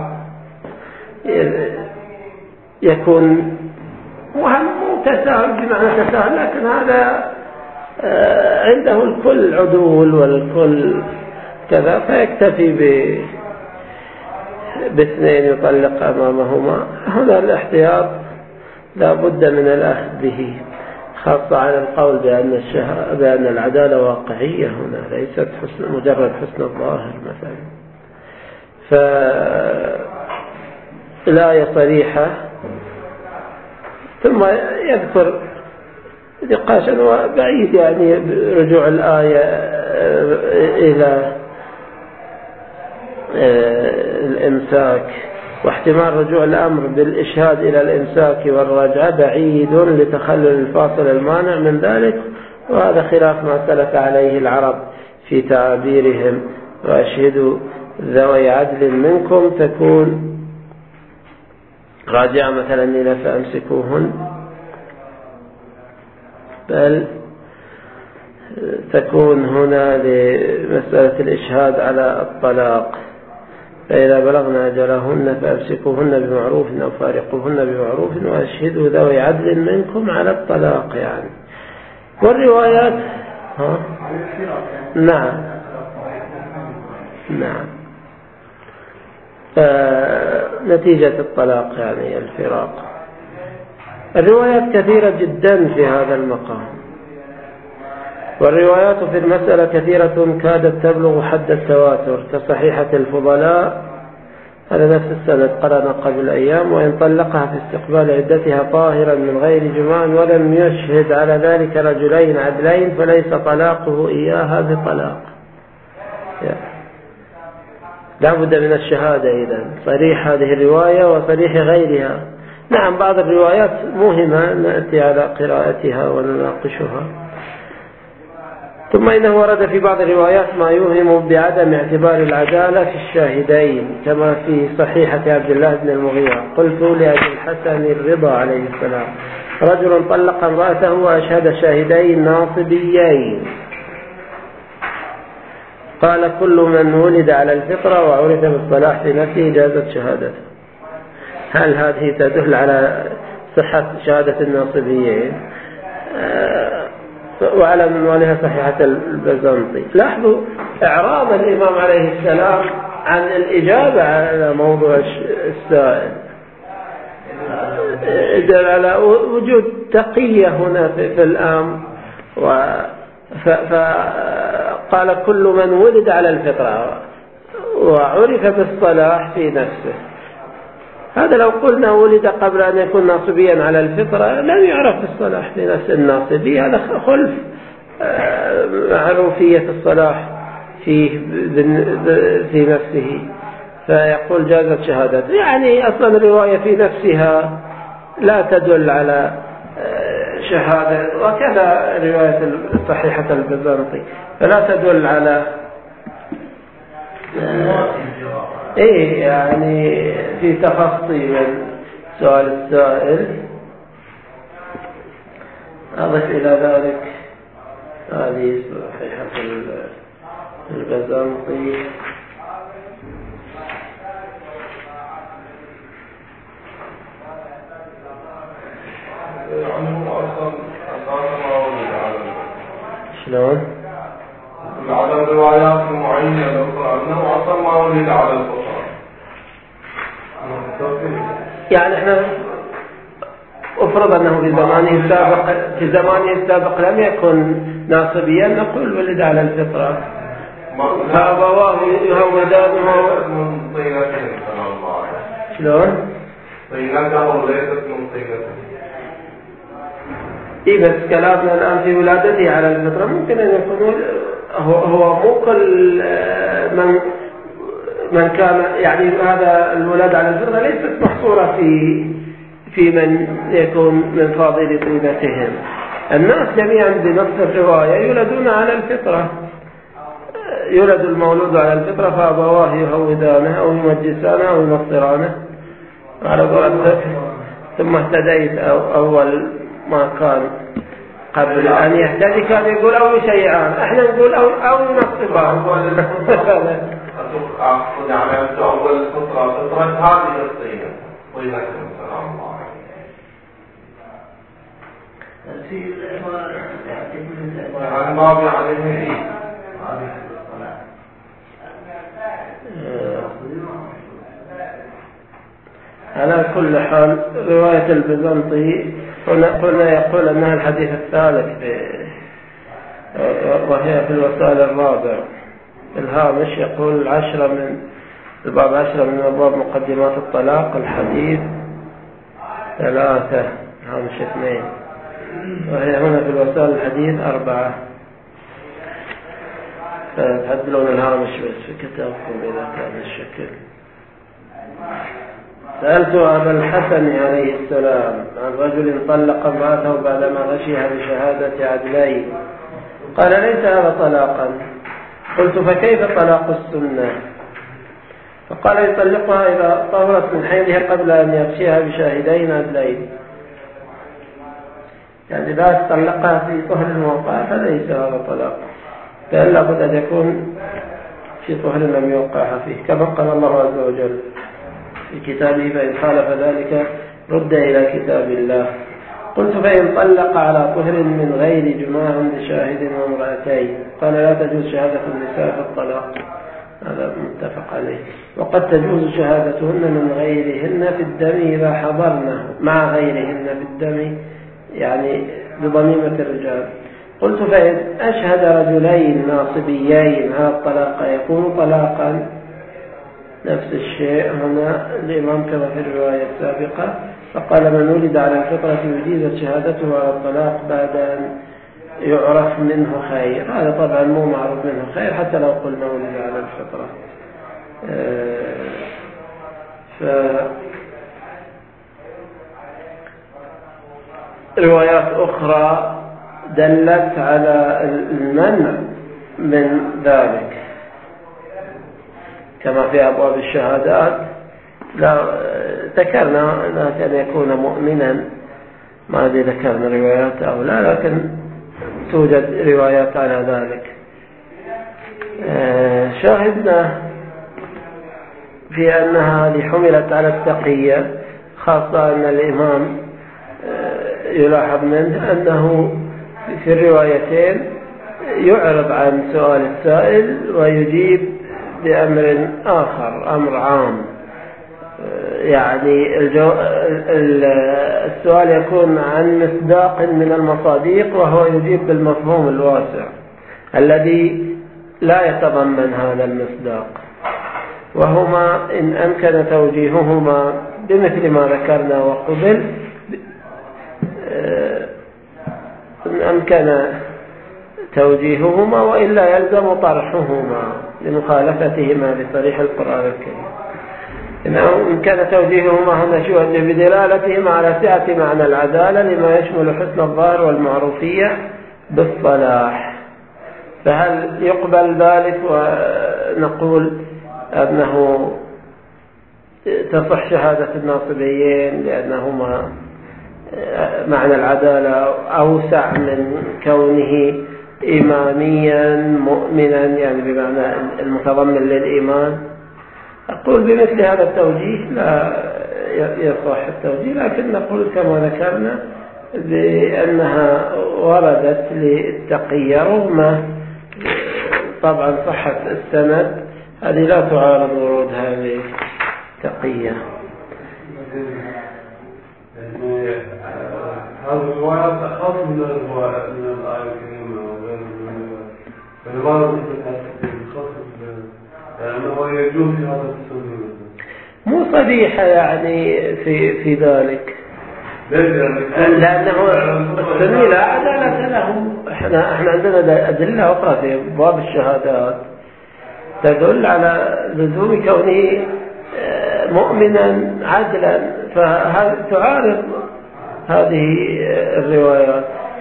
يكون وهم تساهل بمعنى تساهل، لكن هذا عنده الكل عدول والكل كذا، فيكتفي ب باثنين يطلق أمامهما. هنا الاحتياط لا بد من الأخذ به، خاصة على القول بأن الشهادة بأن العدالة واقعية هنا ليست حسن مجرد حسن الظاهر مثلا. فالآية صريحة، ثم يذكر نقاشا وبعيد يعني رجوع الآية إلى الإمساك، واحتمال رجوع الأمر بالإشهاد إلى الإمساك والرجعة بعيد لتخلل الفاصل المانع من ذلك، وهذا خلاف ما سلف عليه العرب في تعابيرهم: وأشهدوا ذوي عدل منكم، تكون راجعة مثلا إلى فأمسكوهن، بل تكون هنا لمسألة الإشهاد على الطلاق: فإذا بلغنا أجلهن فأمسكوهن بمعروف أو فارقوهن بمعروف وأشهدوا ذوي عدل منكم على الطلاق يعني. والروايات ها؟ نعم نعم نتيجة الطلاق يعني الفراق. الروايات كثيرة جدا في هذا المقام، والروايات في المسألة كثيرة كادت تبلغ حد التواتر، كصحيحة الفضلاء، هذا نفس السند قرأنا قبل أيام: وإن طلقها في استقبال عدتها طاهرا من غير جماع ولم يشهد على ذلك رجلين عدلين فليس طلاقه إياها بطلاق. لا بد من الشهادة إذن، صريح هذه الرواية وصريح غيرها. نعم بعض الروايات مهمة نأتي على قراءتها ونناقشها. ثم إنه ورد في بعض الروايات ما يوهم بعدم اعتبار العدالة في الشاهدين، كما في صحيحة عبد الله بن المغيرة: قلت لأبي الحسن الرضا عليه السلام: رجل طلق امرأته وأشهد شاهدين ناصبيين، قال: كل من ولد على الفطرة وعرف بالصلاح في نفسه جازت شهادته. هل هذه تدل على صحة شهادة الناصبيين؟ آه وعلى منوالها صحيحة البزنطي. لاحظوا إعراض الإمام عليه السلام عن الإجابة على موضوع السائل، دل على وجود تقية هنا في الأمر، فقال: كل من ولد على الفطرة وعرف بالصلاح في نفسه. هذا لو قلنا ولد قبل أن يكون ناصبيا على الفطرة لم يعرف الصلاح في نفس الناصبي، هذا خلف معروفية الصلاح فيه في نفسه، فيقول جازت شهادته. يعني أصلا الرواية في نفسها لا تدل على شهادة، وكذا رواية صحيحة البزنطي فلا تدل على ايه يعني في تخصي من سؤال السائل. أضف إلى ذلك هذه صحيحة البزنطي شلون؟ على الروايات المعينة الأخرى أنه أصلا ما ولد على الفطرة. يعني احنا افرض أنه في زمانه السابق في زمانه السابق لم يكن ناصبيا، نقول ولد على الفطرة، فأبواه يهودانه من طينته. شلون؟ طينته ليست من طينته. إيه بس كلامنا الآن في ولادته على الفطرة ممكن أن يكون هو هو مو كل من من كان يعني هذا الولاد على الفطرة ليست محصورة في في من يكون من فاضل طيبتهم. الناس جميعا بنص الرواية يولدون على الفطرة، يولد المولود على الفطرة فأبواه يهودانه أو يمجسانه أو ينصرانه على قولة ثم اهتديت أو أول ما كان قبل أن يهتدي كان يقول أو يشيعان، احنا نقول أو أو ينصبان. أقصد يعني أنت أول فطرة فطرة هذه الطينة طينة السلام الله. يعني ما بيعلمه فيه. على كل حال رواية البزنطي قلنا يقول أنها الحديث الثالث وهي في الوسائل الرابع. الهامش يقول عشرة من الباب عشرة من أبواب مقدمات الطلاق، الحديث ثلاثة، هامش اثنين، وهي هنا في الوسائل الحديث أربعة. فتعدلون الهامش بس في كتابكم إذا كان الشكل. سألت أبا الحسن عليه السلام عن رجل طلق امرأته بعدما غشيها بشهادة عدلين، قال ليس هذا طلاقا. قلت فكيف طلاق السنة؟ فقال يطلقها إذا طهرت من حيضها قبل أن يغشيها بشاهدين عدلين، يعني إذا تطلقها في طهر وقع فليس هذا طلاق، فإن لابد أن يكون في طهر لم يوقعها فيه، كما قال الله عز وجل في كتابه فإن خالف ذلك رد إلى كتاب الله. قلت فإن طلق على طهر من غير جماع بشاهد وامرأتين، قال لا تجوز شهادة النساء في الطلاق، هذا متفق عليه. وقد تجوز شهادتهن من غيرهن في الدم إذا حضرنه مع غيرهن في الدم، يعني بضميمة الرجال. قلت فإن أشهد رجلين ناصبيين هذا الطلاق يكون طلاقا؟ نفس الشيء هنا الإمام كما في الرواية السابقة، فقال من ولد على الفطرة يجيز شهادته على الطلاق بعد أن يعرف منه خير. هذا طبعا مو معروف منه خير حتى لو قلنا ولد على الفطرة. ف روايات أخرى دلت على المنع من ذلك كما في أبواب الشهادات. لا ذكرنا أن يكون مؤمنا، ما أدري ذكرنا روايات أو لا، لكن توجد روايات على ذلك. شاهدنا في أنها هذه حملت على التقية، خاصة أن الإمام يلاحظ منه أنه في الروايتين يعرض عن سؤال السائل ويجيب بأمر آخر، أمر عام، يعني الجو... السؤال يكون عن مصداق من المصادق وهو يجيب بالمفهوم الواسع الذي لا يتضمن هذا المصداق، وهما إن أمكن توجيههما بمثل ما ذكرنا وقبل، إن أمكن توجيههما وإلا يلزم طرحهما لمخالفتهما لصريح القرآن الكريم. إن كان توجيههما هنا شو بدلالتهما على سعة معنى العدالة لما يشمل حسن الظاهر والمعروفية بالصلاح، فهل يقبل ذلك ونقول أنه تصح شهادة الناصبيين لأنهما معنى العدالة أوسع من كونه إيمانيا مؤمنا، يعني بمعنى المتضمن للإيمان. أقول بمثل هذا التوجيه لا يصح التوجيه، لكن نقول كما ذكرنا بأنها وردت للتقية رغم طبعا صحة السند، هذه لا تعارض ورود هذه التقية. هذه الروايات أخص من الروايات من الآية الكريمة وغير فلماذا يعني هو يجوز في هذا التسمية؟ مو صريحة يعني في في ذلك، لأنه التسمية لا عدالة له. احنا احنا عندنا أدلة أخرى في باب الشهادات تدل على لزوم كونه مؤمنا عدلا، فهذا تعارض هذه الروايات.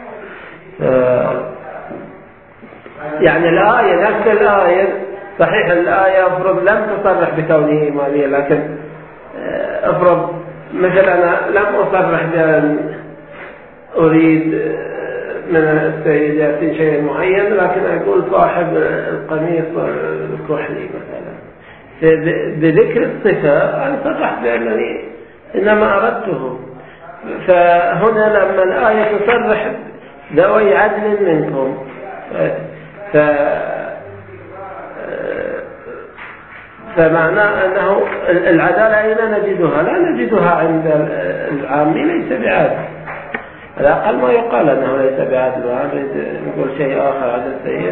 يعني الآية نفس الآية صحيح الآية أفرض لم تصرح بكونه إيمانيا، لكن أفرض مثل أنا لم أصرح بأن أريد من السيدات شيء معين، لكن أقول صاحب القميص الكحلي مثلا، بذكر الصفة أنا صرحت بأنني إنما أردته. فهنا لما الآية تصرح ذوي عدل منكم، ف فمعناه أنه العدالة أين نجدها؟ لا نجدها عند العامي، ليس بعادل. على الأقل ما يقال أنه ليس بعادل، وهذا نقول شيء آخر على السيد.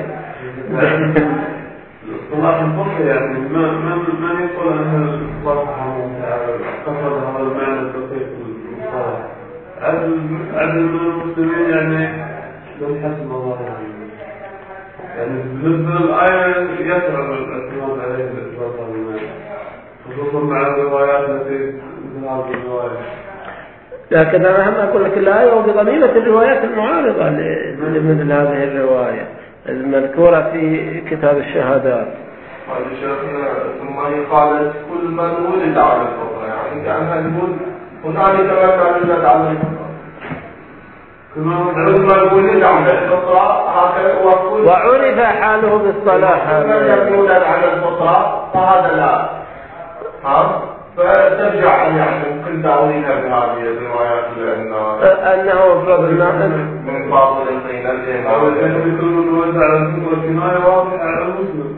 الاصطلاح الفقهي يعني ما ما ما يقول أن الاصطلاح سبحانه وتعالى قصد هذا المعنى الدقيق للمصطلح. عدل عدل من المسلمين يعني لم يحسن الله يعني بالنسبة للآية يسرع الاعتماد عليه الاعتماد على المعنى، خصوصا مع الروايات التي مثل هذه الرواية. لكن أنا هم أقول لك الآية وبضميمة الروايات المعارضة لمثل هذه الرواية المذكورة في كتاب الشهادات. قال شيخنا ثم قالت كل من ولد على الفطرة، يعني كأنها نقول هنالك ما كان يولد على الفطرة، كل من ولد على الفطرة هكذا، وعرف حاله بالصلاح من يولد على الفطرة فهذا لا ها فترجع يعني ممكن تعويلها بهذه الروايات لأنه أنه من فاضل الطين أو الذي كل من ولد على الفطرة كناية واضحة على المسلم.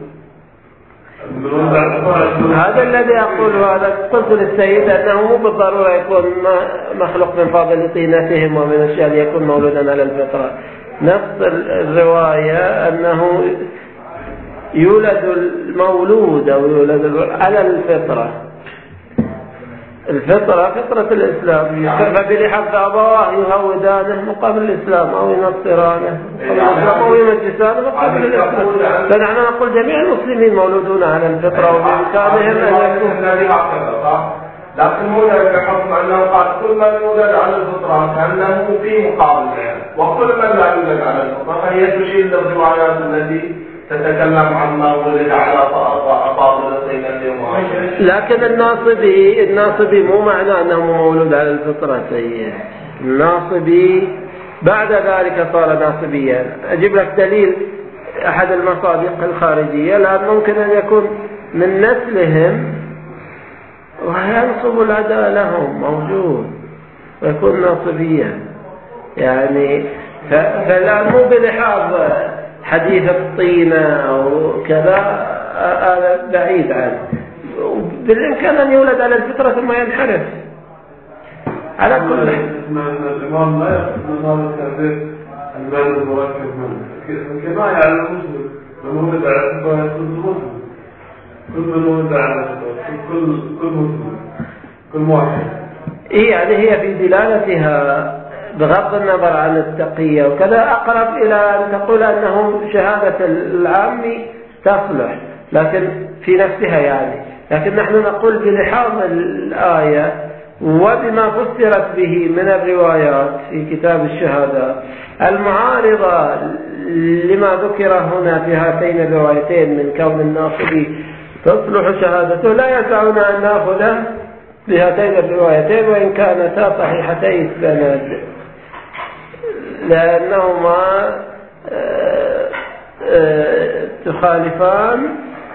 هذا الذي أقوله، هذا قلت للسيد أنه مو بالضرورة يكون مخلوق من فاضل طينتهم ومن الأشياء يكون مولودا على الفطرة. نفس الرواية أنه يولد المولود أو يولد على الفطرة، الفطرة فطرة الإسلام، فبلحظ أبواه يهودانه مقابل الإسلام أو ينصرانه أو يمجسانه مقابل الإسلام. فنحن نقول جميع المسلمين مولودون على الفطرة وبإمكانهم أن يكونوا. لكن هنا يحكم أنه قال كل من يولد على الفطرة كأنه في مقابل، وكل من لا يولد على الفطرة فهي تشير للروايات التي تتكلم عن ما ولد على فاضل الطينة. لكن الناصبي الناصبي مو معنى أنه مولود على الفطرة سيء، الناصبي بعد ذلك صار ناصبيا. أجيب لك دليل أحد المصادق الخارجية، لأن ممكن أن يكون من نسلهم وينصب العداء لهم موجود ويكون ناصبيا، يعني فلا مو بلحاظ حديث الطينة أو كذا، هذا بعيد عنه. بالإمكان أن يولد على الفطرة ثم ينحرف على كل حال. الإمام لا يقصد من هذا التعبير المعنى المركب منه، الكناية على المسلم من ولد على الفطرة يقصد المسلم، كل من ولد على الفطرة، كل كل مسلم، كل واحد. إيه يعني هي في دلالتها بغض النظر عن التقية وكذا أقرب إلى أن تقول أنه شهادة العامي تصلح، لكن في نفسها يعني. لكن نحن نقول بلحاظ الآية وبما فسرت به من الروايات في كتاب الشهادات المعارضة لما ذكر هنا في هاتين الروايتين من كون الناصبي تصلح شهادته، لا يسعنا أن نأخذ بهاتين الروايتين وإن كانتا صحيحتي السند، لأنهما تخالفان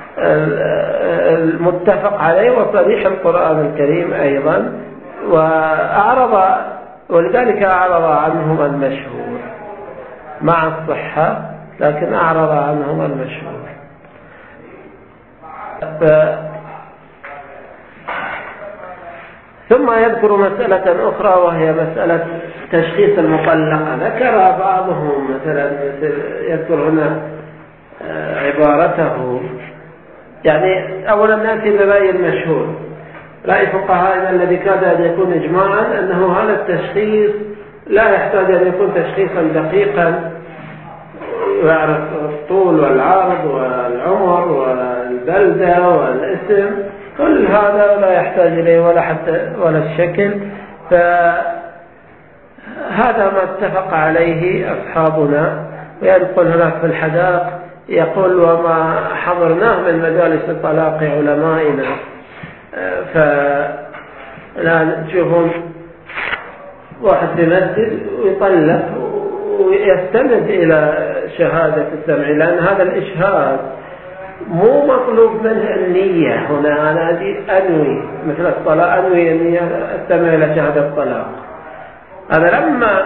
المتفق عليه وصريح القرآن الكريم أيضا، وأعرض ولذلك أعرض عنهما المشهور مع الصحة، لكن أعرض عنهما المشهور. ف... ثم يذكر مسألة أخرى وهي مسألة تشخيص المطلقة. ذكر بعضهم مثلا يذكر هنا عبارته، يعني أولا نأتي برأي المشهور، رأي فقهائنا الذي كاد أن يكون إجماعا أنه هذا التشخيص لا يحتاج أن يكون تشخيصا دقيقا يعرف الطول والعرض والعمر والبلدة والاسم، كل هذا لا يحتاج إليه ولا حتى ولا الشكل. فهذا ما اتفق عليه أصحابنا. وينقل هناك في الحدائق يقول وما حضرناه من مجالس طلاق علمائنا، فلا تشوفون واحد في مسجد ويطلق ويستند إلى شهادة السمع، لأن هذا الإشهاد مو مطلوب منه النية. هنا أنا أنوي مثل الطلاق، أنوي النية استمع إلى شهادة الطلاق. أنا لما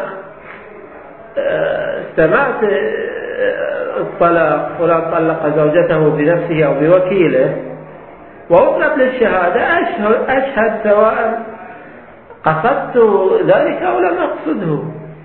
استمعت الطلاق فلان طلق زوجته بنفسه أو بوكيله وأطلب للشهادة أشهد, أشهد سواء قصدت ذلك أو لم أقصده.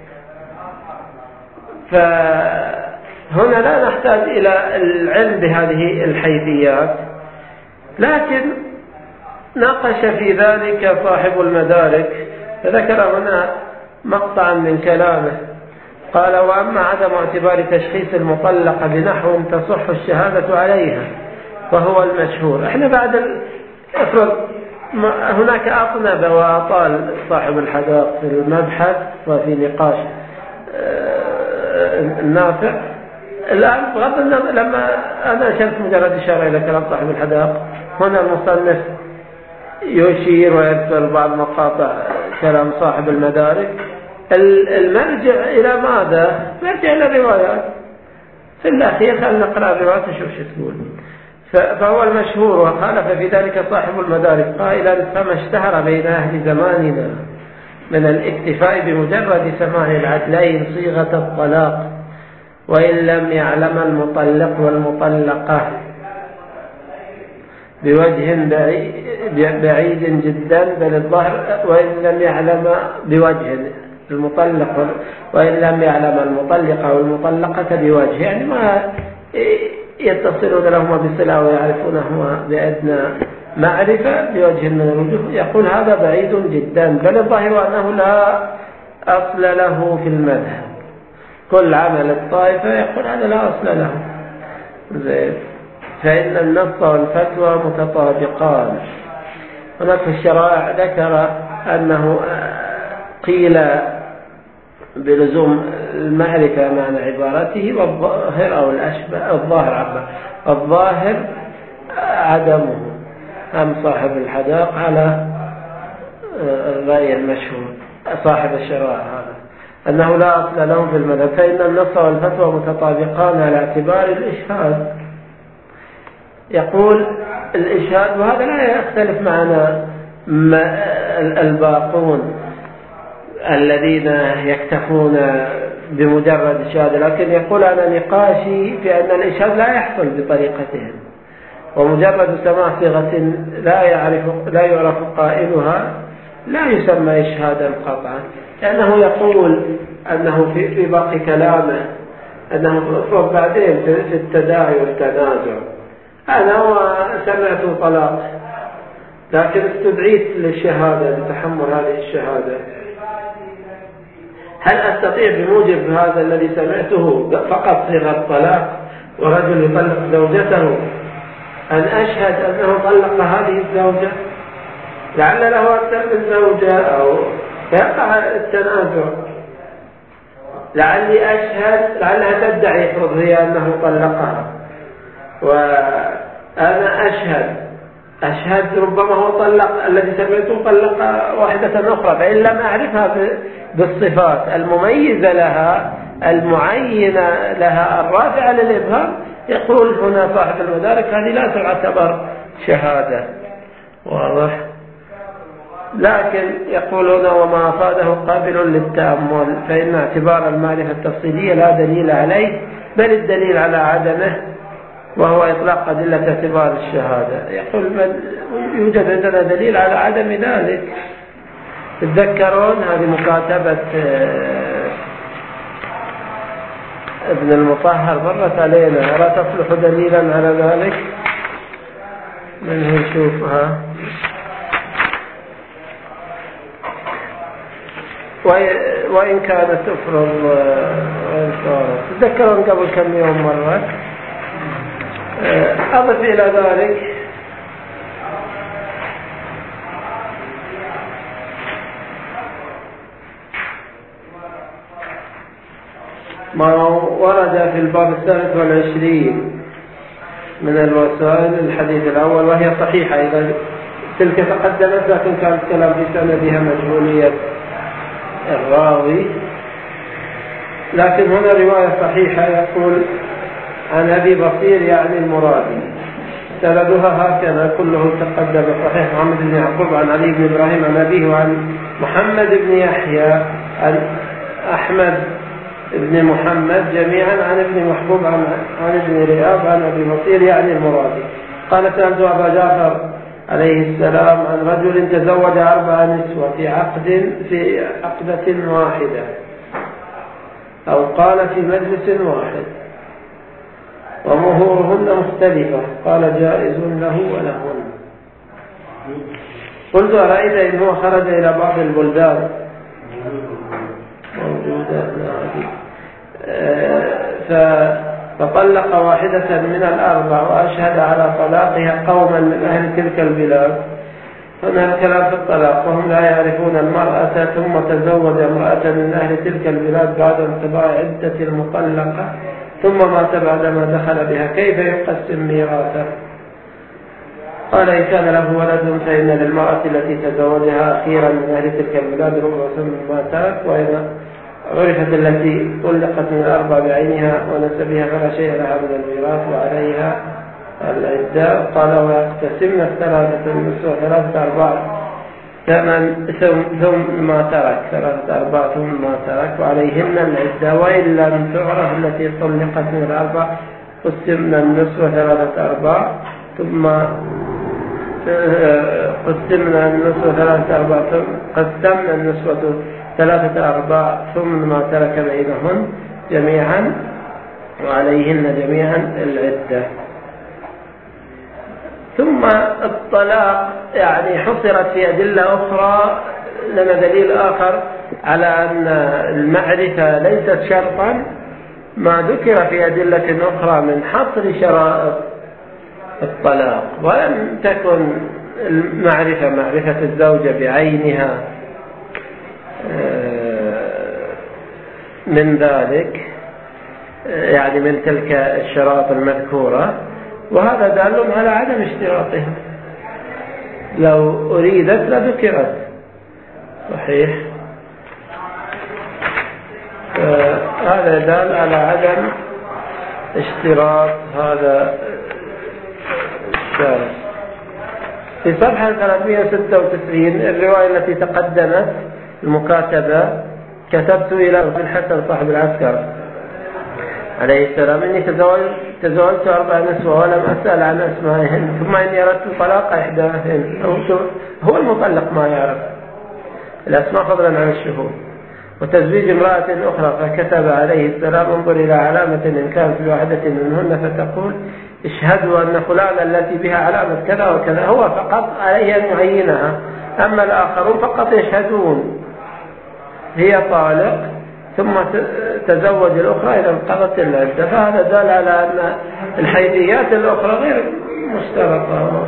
فهنا لا نحتاج إلى العلم بهذه الحيثيات، لكن ناقش في ذلك صاحب المدارك فذكر هنا مقطعا من كلامه. قال وأما عدم اعتبار تشخيص المطلقة بنحو تصح الشهادة عليها فهو المشهور. احنا بعد افرض هناك أطنب وأطال صاحب الحدائق في المبحث وفي نقاش النافع. الآن بغض النظر لما أنا شفت مجرد إشارة إلى كلام صاحب الحدائق، هنا المصنف يشير ويذكر بعض مقاطع كلام صاحب المدارك. المرجع إلى ماذا؟ مرجع إلى الروايات. في الأخير خلينا نقرأ الروايات نشوف شو تقول. فهو المشهور. وخالف في ذلك صاحب المدارك قائلا فما اشتهر بين أهل زماننا من الاكتفاء بمجرد سماع العدلين صيغة الطلاق وإن لم يعلم المطلق والمطلقة بوجه بعيد جدا، بل الظاهر وإن لم يعلم بوجه المطلق وإن لم يعلم المطلق والمطلقة بوجه، يعني ما يتصلون لهما بصلة ويعرفونهما بأدنى معرفة بوجه من الوجوه. يقول هذا بعيد جدا، بل الظاهر أنه لا أصل له في المذهب. كل عمل الطائفة يقول هذا لا أصل له، فإن النص والفتوى متطابقان. هناك في الشرائع ذكر أنه قيل بلزوم المعرفة معنى عبارته، والظاهر أو الأشبه الظاهر عبر الظاهر عدمه. أم صاحب الحدائق على الرأي المشهور صاحب الشرائع هذا أنه لا أصل له في المذهب، فإن النص والفتوى متطابقان على اعتبار الإشهاد. يقول الإشهاد، وهذا لا يختلف معنا الباقون الذين يكتفون بمجرد الشهادة، لكن يقول أنا نقاشي في أن الإشهاد لا يحصل بطريقتهم، ومجرد سماع صيغة لا يعرف لا يعرف قائلها لا يسمى إشهادا قطعا، لأنه يقول أنه في في باقي كلامه أنه افرض بعدين في التداعي والتنازع أنا سمعت طلاق لكن استدعيت للشهادة لتحمل هذه الشهادة، هل أستطيع بموجب هذا الذي سمعته فقط صيغة طلاق ورجل يطلق زوجته أن أشهد أنه طلق هذه الزوجة؟ لعل له أكثر من زوجة أو يقع التنازع. لعلي أشهد لعلها تدعي افرض هي أنه طلقها وأنا أشهد أشهد ربما هو طلق الذي سمعته طلق واحدة أخرى، فإن لم أعرفها بالصفات المميزة لها المعينة لها الرافعة للإبهام، يقول هنا صاحب المدارك هذه لا تعتبر شهادة. واضح؟ لكن يقولون وما أفاده قابل للتأمل، فإن اعتبار المعرفة التفصيلية لا دليل عليه، بل الدليل على عدمه وهو إطلاق أدلة اعتبار الشهادة. يقول يوجد عندنا دليل على عدم ذلك. تتذكرون هذه مكاتبة ابن المطهر مرت علينا، ألا تصلح دليلا على ذلك؟ من هو يشوفها؟ وإن كانت تفرض وإن صارت. تتذكرون قبل كم يوم مرت؟ أضف إلى ذلك ما ورد في الباب الثالث والعشرين من الوسائل الحديث الأول، وهي صحيحة إذا تلك تقدمت، لكن كان الكلام في سندها مجهولية الراوي. لكن هنا رواية صحيحة يقول عن أبي بصير يعني المرادي، سندها هكذا كله تقدم صحيح محمد بن يعقوب عن علي بن إبراهيم عن أبيه وعن محمد بن يحيى عن أحمد ابن محمد جميعا عن ابن محبوب عن, عن ابن رياض عن أبي بصير يعني المرادي. قال سألت أبا جعفر عليه السلام عن رجل تزوج أربع نسوة في عقد في عقدة واحدة، أو قال في مجلس واحد، ومهورهن مختلفة، قال جائز له ولهن. قلت أرأيت إن هو خرج إلى بعض البلدان موجودة فطلق واحدة من الأربع وأشهد على طلاقها قوما من أهل تلك البلاد، هنا الكلام في الطلاق وهم لا يعرفون المرأة، ثم تزوج امرأة من أهل تلك البلاد بعد انقضاء عدة المطلقة ثم مات بعدما دخل بها، كيف يقسم ميراثه؟ قال إن كان له ولد فإن للمرأة التي تزوجها أخيرا من أهل تلك البلاد ربع مما ترك، وإذا عرفت التي طلقت من الأربع بعينها ونسبها فلا شيء لها من الميراث وعليها العدة. قال ويقتسمن الثلاثة النصف وثلاثة أرباع ثمن ثم ما ترك، ثلاثة أرباع ثم ما ترك وعليهن العدة، وإن لم تعرف التي طلقت من الأربع قسمن النصف وثلاثة أرباع ثم قسمنا النصف ثلاثة أرباع قسمنا النصف ثلاثة أرباع ثم ما ترك بينهن جميعا وعليهن جميعا العدة. ثم الطلاق يعني حصرت في أدلة أخرى، لنا دليل آخر على أن المعرفة ليست شرطا، ما ذكر في أدلة أخرى من حصر شرائط الطلاق، ولم تكن المعرفة معرفة الزوجة بعينها من ذلك، يعني من تلك الشرائط المذكورة، وهذا دال على عدم اشتراطها، لو أريدت لذكرت. صحيح، هذا دال على عدم اشتراط هذا الشرط. في صفحة ثلاثمائة وستة وتسعين الرواية التي تقدمت المكاتبة، كتبت إلى ابن الحسن صاحب العسكر عليه السلام إني تزوجت تزوجت أربع نسوة ولم أسأل عن أسمائهن، ثم إني أردت طلاق إحداهن. هو المطلق ما يعرف الأسماء فضلا عن الشهود، وتزويج امرأة أخرى، فكتب عليه السلام انظر إلى علامة إن كانت في واحدة منهن فتقول اشهدوا أن فلانة التي بها علامة كذا وكذا، هو فقط عليه أن يعينها، أما الآخرون فقط يشهدون هي طالق ثم تزوج الأخرى إذا انقضت العدة. فهذا دل على أن الحيثيات الأخرى غير مشترطة.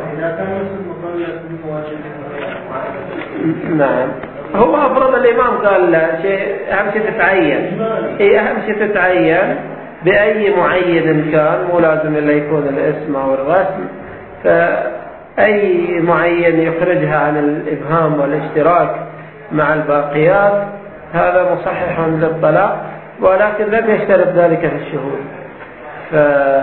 نعم، هو أفرض الإمام قال لا شيء، أهم شيء تتعين، هي أهم شيء تتعين بأي معين كان، مو لازم إلا يكون الاسم أو الرسم، أي معين يخرجها عن الإبهام والاشتراك مع الباقيات هذا مصحح للطلاق، ولكن لم يشترط ذلك في الشهود. ف...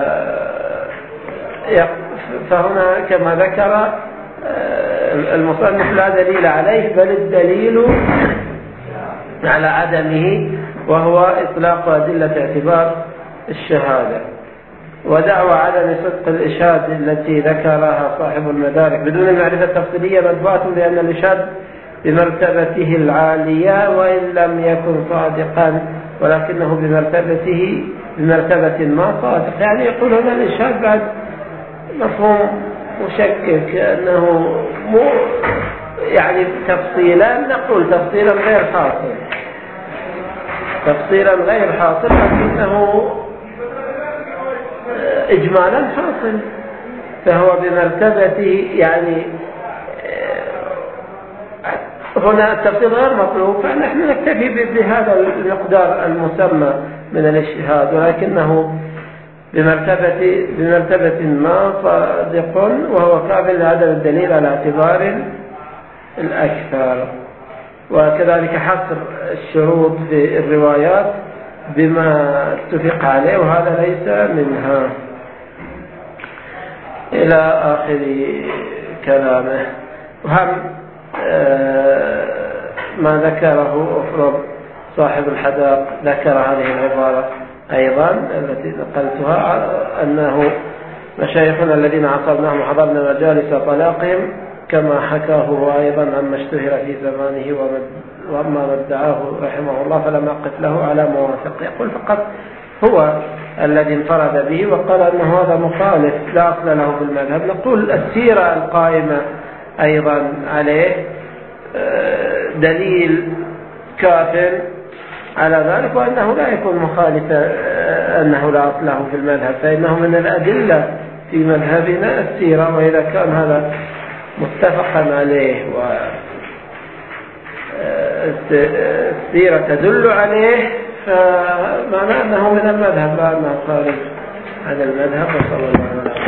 فهنا كما ذكر المصنف لا دليل عليه، بل الدليل على عدمه وهو إطلاق أدلة اعتبار الشهادة. ودعوى عدم صدق الإشهاد التي ذكرها صاحب المدارك بدون المعرفة التفصيلية مدفوعة، لأن الإشهاد بمرتبته العالية وإن لم يكن صادقا، ولكنه بمرتبته بمرتبة ما صادق. يعني يقول هنا الإشهاد بعد مفهوم مشكك، أنه مو يعني تفصيلا، نقول تفصيلا غير حاصل، تفصيلا غير حاصل، لكنه إجمالا حاصل، فهو بمرتبته. يعني هنا التفصيل غير مطلوب، فنحن نكتفي بهذا المقدار المسمى من الإشهاد، ولكنه بمرتبة بمرتبة ما صادق، وهو كامل لعدم الدليل على اعتبار الأكثر. وكذلك حصر الشروط في الروايات بما اتفق عليه، وهذا ليس منها، إلى آخر كلامه. وهم ما ذكره أفرض صاحب الحداق ذكر هذه العبارة أيضا التي نقلتها، أنه مشايخنا الذين عصرناهم وحضرنا مجالس طلاقهم كما حكاه هو أيضا عما اشتهر في زمانه وما ادعاه رحمه الله، فلم أقف له على موافق. يقول فقط هو الذي انفرد به وقال أنه هذا مخالف لا أصل له في المذهب. نقول السيرة القائمة أيضا عليه دليل كاف على ذلك، وأنه لا يكون مخالفا، أنه لا أصل له في المذهب، فإنه من الأدلة في مذهبنا السيرة. وإذا كان هذا متفقا عليه والسيرة تدل عليه، فمعنى أنه من المذهب لا أنه خارج عن المذهب. وصلى الله عليه وسلم.